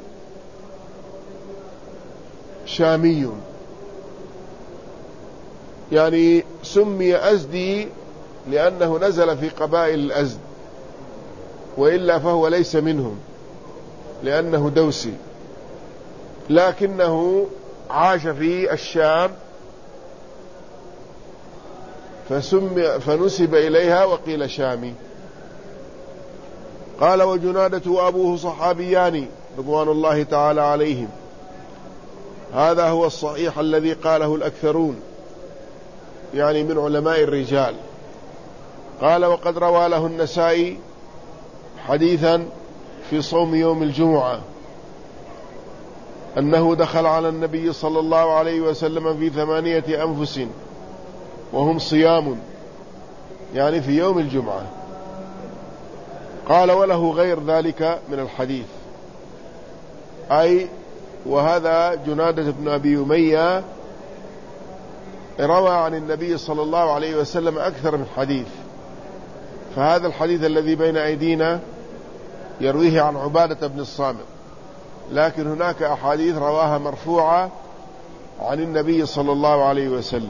شامي، يعني سمي أزدي لأنه نزل في قبائل الأزد، وإلا فهو ليس منهم لأنه دوسي، لكنه عاش في الشام فسمي فنسب إليها وقيل شامي. قال: وجنادة وأبوه صحابيان رضوان الله تعالى عليهم، هذا هو الصحيح الذي قاله الأكثرون، يعني من علماء الرجال. قال: وقد روى له النسائي حديثا في صوم يوم الجمعة أنه دخل على النبي صلى الله عليه وسلم في ثمانية أنفس وهم صيام، يعني في يوم الجمعة. قال: وله غير ذلك من الحديث، أي وهذا جنادة بن أبي أمية روى عن النبي صلى الله عليه وسلم أكثر من حديث، فهذا الحديث الذي بين أيدينا يرويه عن عبادة بن الصامت، لكن هناك أحاديث رواها مرفوعة عن النبي صلى الله عليه وسلم.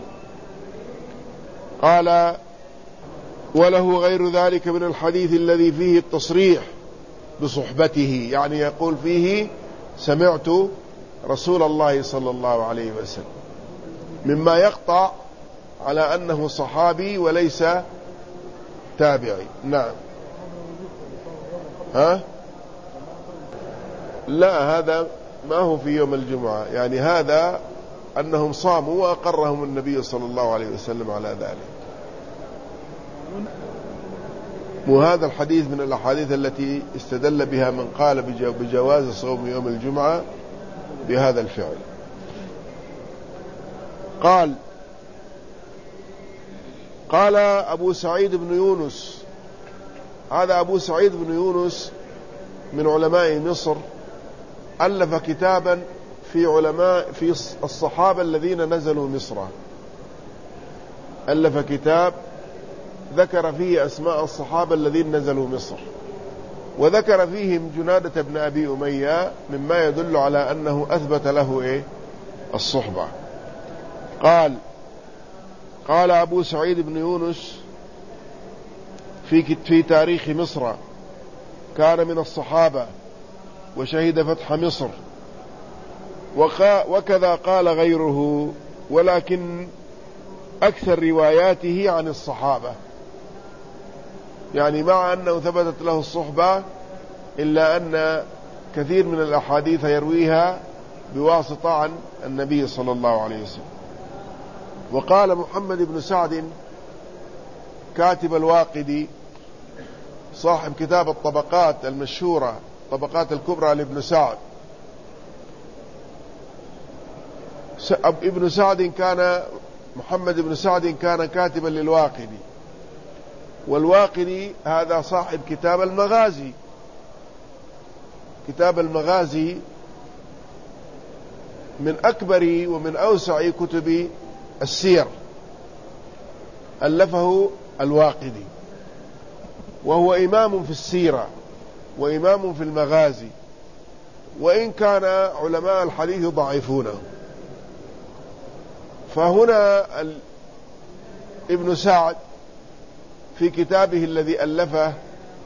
قال: وله غير ذلك من الحديث الذي فيه التصريح بصحبته، يعني يقول فيه سمعت رسول الله صلى الله عليه وسلم، مما يقطع على أنه صحابي وليس تابعي. نعم. ها؟ لا، هذا ما هو في يوم الجمعة، يعني هذا أنهم صاموا وأقرهم النبي صلى الله عليه وسلم على ذلك. وهذا الحديث من الأحاديث التي استدل بها من قال بجواز صوم يوم الجمعة بهذا الفعل. قال قال أبو سعيد بن يونس، هذا أبو سعيد بن يونس من علماء مصر، ألف كتابا في علماء في الصحابة الذين نزلوا مصر، ألف كتاب ذكر فيه أسماء الصحابة الذين نزلوا مصر، وذكر فيهم جنادة بن أبي أمية، مما يدل على أنه أثبت له إيه؟ الصحبة. قال قال أبو سعيد بن يونس في في تاريخ مصر: كان من الصحابة وشهد فتح مصر، وكذا قال غيره، ولكن أكثر رواياته عن الصحابة، يعني مع أنه ثبتت له الصحبة إلا أن كثير من الأحاديث يرويها بواسطة عن النبي صلى الله عليه وسلم. وقال محمد بن سعد كاتب الواقدي صاحب كتاب الطبقات المشهورة، طبقات الكبرى لابن سعد، ابن سعد كان محمد بن سعد كان كاتبا للواقدي، والواقدي هذا صاحب كتاب المغازي. كتاب المغازي من أكبر ومن أوسع كتب السير، ألفه الواقدي، وهو إمام في السيرة وإمام في المغازي، وإن كان علماء الحديث ضعيفونه. فهنا ابن سعد في كتابه الذي ألفه،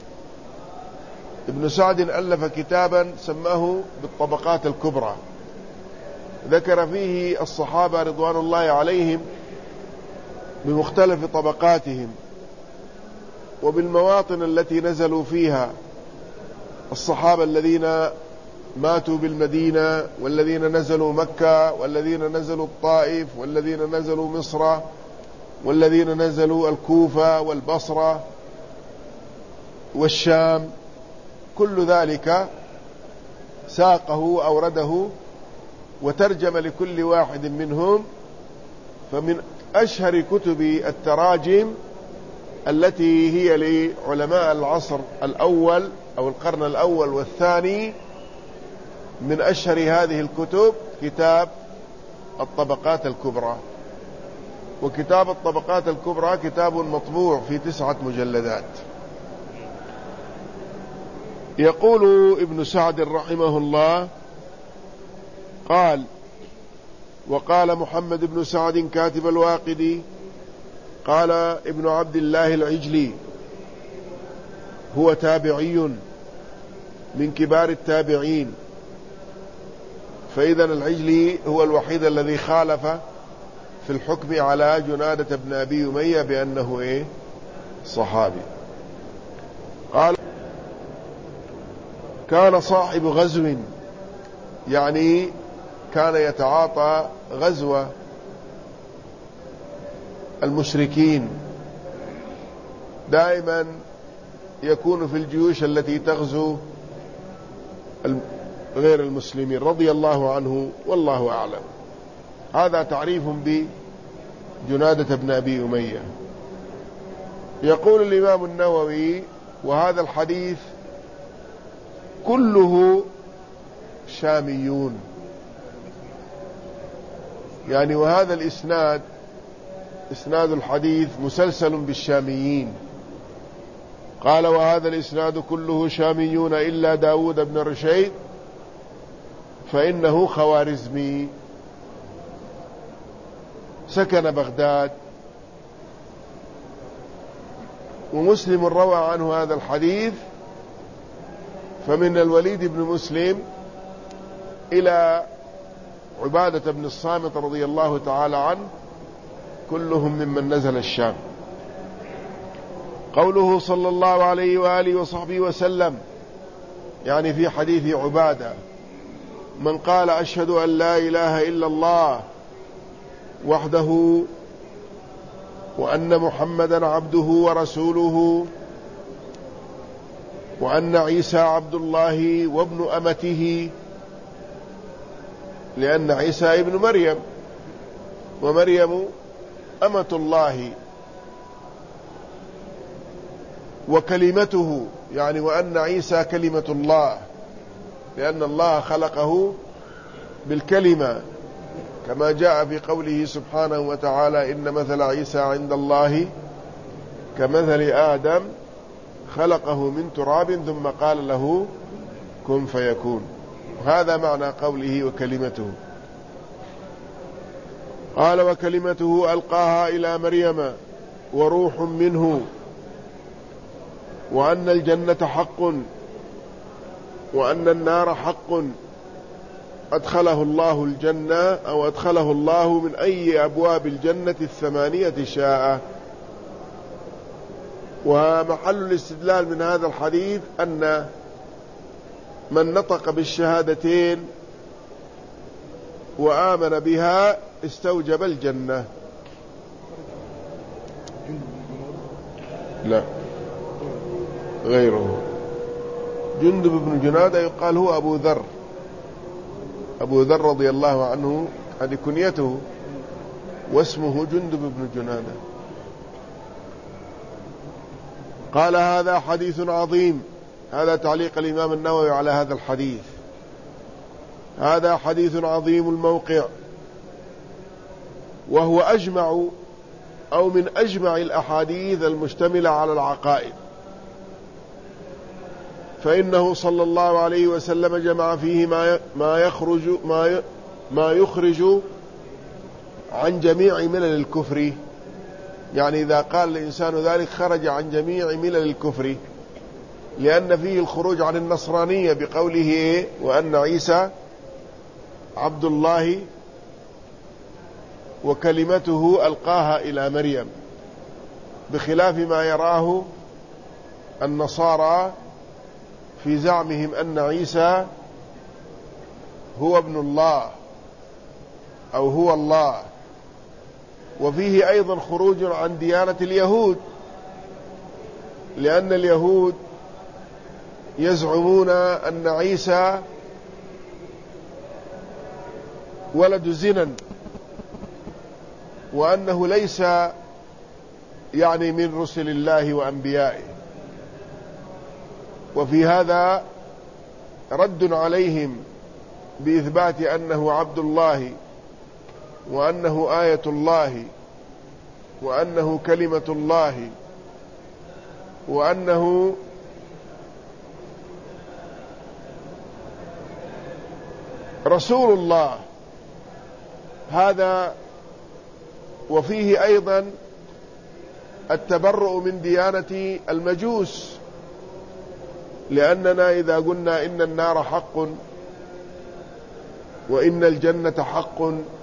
ابن سعد ألف كتابا سماه بالطبقات الكبرى، ذكر فيه الصحابة رضوان الله عليهم بمختلف طبقاتهم وبالمواطن التي نزلوا فيها، الصحابة الذين ماتوا بالمدينة، والذين نزلوا مكة، والذين نزلوا الطائف، والذين نزلوا مصر، والذين نزلوا الكوفة والبصرة والشام، كل ذلك ساقه أورده وترجم لكل واحد منهم. فمن أشهر كتب التراجم التي هي لعلماء العصر الأول أو القرن الأول والثاني، من أشهر هذه الكتب كتاب الطبقات الكبرى. وكتاب الطبقات الكبرى كتاب مطبوع في تسعة مجلدات. يقول ابن سعد رحمه الله: قال وقال محمد بن سعد كاتب الواقدي، قال ابن عبد الله العجلي هو تابعي من كبار التابعين، فإذا العجلي هو الوحيد الذي خالف في الحكم على جنادة بن أبي أمية بأنه إيه؟ صحابي. قال كان صاحب غزو، يعني كان يتعاطى غزو المشركين، دائما يكون في الجيوش التي تغزو غير المسلمين، رضي الله عنه والله أعلم. هذا تعريف بجنادة بن أبي أمية. يقول الإمام النووي: وهذا الحديث كله شاميون، يعني وهذا الإسناد، إسناد الحديث مسلسل بالشاميين. قال: وهذا الإسناد كله شاميون إلا داود بن رشيد فإنه خوارزمي سكن بغداد. ومسلم روى عنه هذا الحديث، فمن الوليد بن مسلم إلى عبادة بن الصامت رضي الله تعالى عنه، كلهم ممن نزل الشام. قوله صلى الله عليه وآله وصحبه وسلم، يعني في حديث عبادة: من قال أشهد أن لا إله إلا الله وحده وأن محمدا عبده ورسوله وأن عيسى عبد الله وابن أمته، لأن عيسى ابن مريم ومريم أمة الله، وكلمته يعني وأن عيسى كلمة الله، لأن الله خلقه بالكلمة، كما جاء في قوله سبحانه وتعالى: إن مثل عيسى عند الله كمثل آدم خلقه من تراب ثم قال له كن فيكون. هذا معنى قوله وكلمته. قال: وكلمته ألقاها إلى مريم وروح منه، وأن الجنة حق وأن النار حق، أدخله الله الجنة أو أدخله الله من أي أبواب الجنة الثمانية شاء. ومحل الاستدلال من هذا الحديث أن من نطق بالشهادتين وآمن بها استوجب الجنة. لا، غيره. جندب بن جنادة يقال هو أبو ذر، أبو ذر رضي الله عنه، هذه كنيته، واسمه جندب بن جنادة. قال: هذا حديث عظيم. هذا تعليق الإمام النووي على هذا الحديث: هذا حديث عظيم الموقع، وهو أجمع أو من أجمع الأحاديث المشتملة على العقائد، فإنه صلى الله عليه وسلم جمع فيه ما ما يخرج ما ما يخرج عن جميع ملل الكفر. يعني إذا قال الإنسان ذلك خرج عن جميع ملل الكفر، لأن فيه الخروج عن النصرانية بقوله وأن عيسى عبد الله وكلمته ألقاها إلى مريم، بخلاف ما يراه النصارى في زعمهم أن عيسى هو ابن الله أو هو الله. وفيه أيضا خروج عن ديانة اليهود، لأن اليهود يزعمون أن عيسى ولد زنا، وأنه ليس يعني من رسل الله وأنبيائه. وفي هذا رد عليهم بإثبات أنه عبد الله، وأنه آية الله، وأنه كلمة الله، وأنه رسول الله. هذا وفيه أيضا التبرؤ من ديانة المجوس، لأننا إذا قلنا إن النار حق وإن الجنة حق،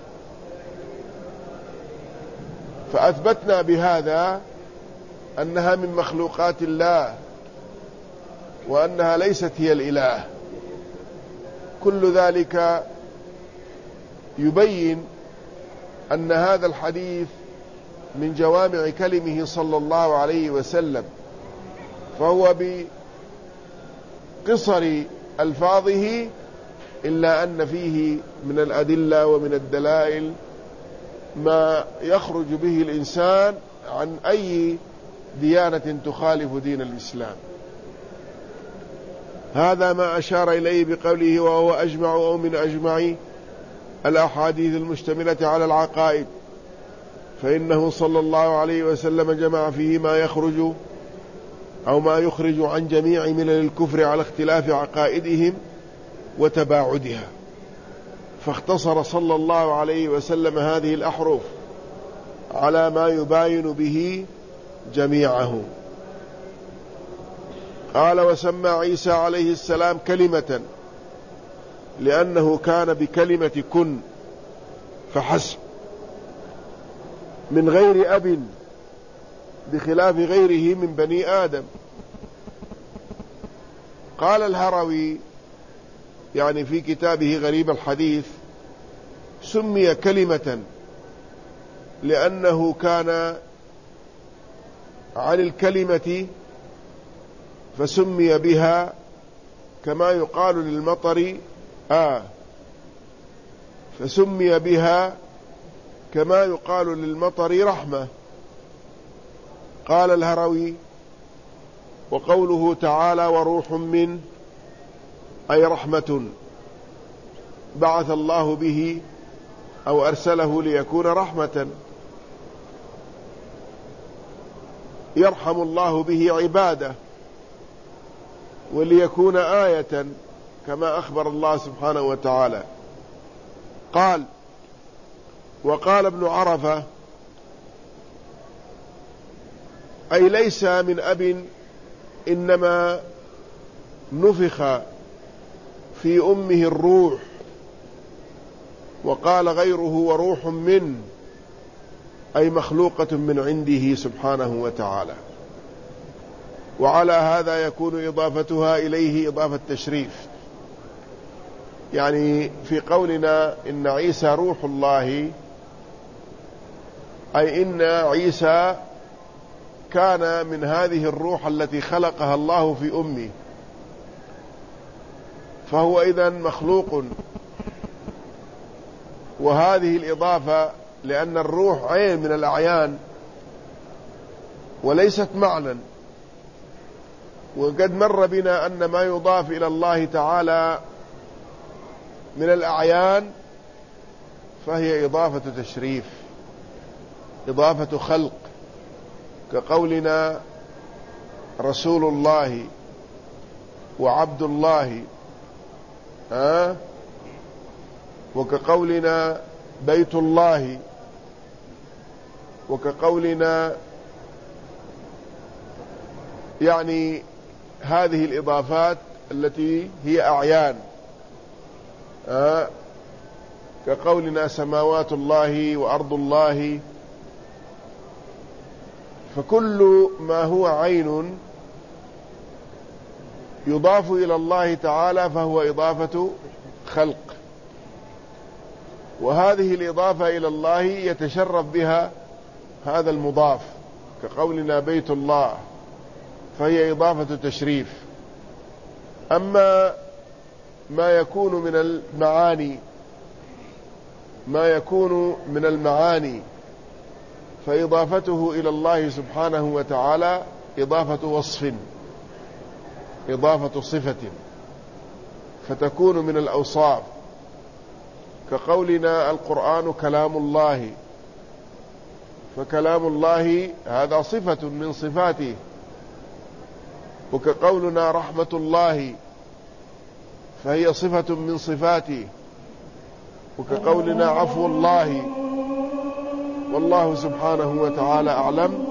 فأثبتنا بهذا أنها من مخلوقات الله، وأنها ليست هي الإله. كل ذلك يبين أن هذا الحديث من جوامع كلمه صلى الله عليه وسلم، فهو بقصر ألفاظه، إلا أن فيه من الأدلة ومن الدلائل ما يخرج به الإنسان عن أي ديانة تخالف دين الإسلام. هذا ما أشار إليه بقوله وهو أجمع أو من أجمع الأحاديث المشتملة على العقائد، فإنه صلى الله عليه وسلم جمع فيه ما يخرج أو ما يخرج عن جميع ملل الكفر على اختلاف عقائدهم وتباعدها، فاختصر صلى الله عليه وسلم هذه الأحرف على ما يباين به جميعه. قال: وسمى عيسى عليه السلام كلمة، لأنه كان بكلمة كن فحسب من غير أب بخلاف غيره من بني آدم. قال الهروي يعني في كتابه غريب الحديث: سمي كلمة لأنه كان عن الكلمة فسمي بها، كما يقال للمطر آه فسمي بها كما يقال للمطر رحمة. قال الهروي: وقوله تعالى وروح من أي رحمة بعث الله به أو أرسله ليكون رحمة، يرحم الله به عباده وليكون آية كما أخبر الله سبحانه وتعالى. قال: وقال ابن عرفة: أي ليس من أب إنما نفخ في أمه الروح. وقال غيره: وروح من أي مخلوقة من عنده سبحانه وتعالى. وعلى هذا يكون إضافتها إليه إضافة تشريف، يعني في قولنا إن عيسى روح الله أي إن عيسى كان من هذه الروح التي خلقها الله في أمه، فهو إذن مخلوق. وهذه الإضافة لأن الروح عين من الأعيان وليست معنى، وقد مر بنا أن ما يضاف إلى الله تعالى من الأعيان فهي إضافة تشريف، إضافة خلق، كقولنا رسول الله وعبد الله، أه؟ وكقولنا بيت الله، وكقولنا يعني هذه الإضافات التي هي أعيان، أه؟ كقولنا سماوات الله وأرض الله. فكل ما هو عين يضاف إلى الله تعالى فهو إضافة خلق، وهذه الإضافة إلى الله يتشرف بها هذا المضاف، كقولنا بيت الله فهي إضافة تشريف. أما ما يكون من المعاني ما يكون من المعاني فإضافته إلى الله سبحانه وتعالى إضافة وصف، إضافة صفة، فتكون من الأوصاف، كقولنا القرآن كلام الله، فكلام الله هذا صفة من صفاته. وكقولنا رحمة الله فهي صفة من صفاته. وكقولنا عفو الله. والله سبحانه وتعالى أعلم.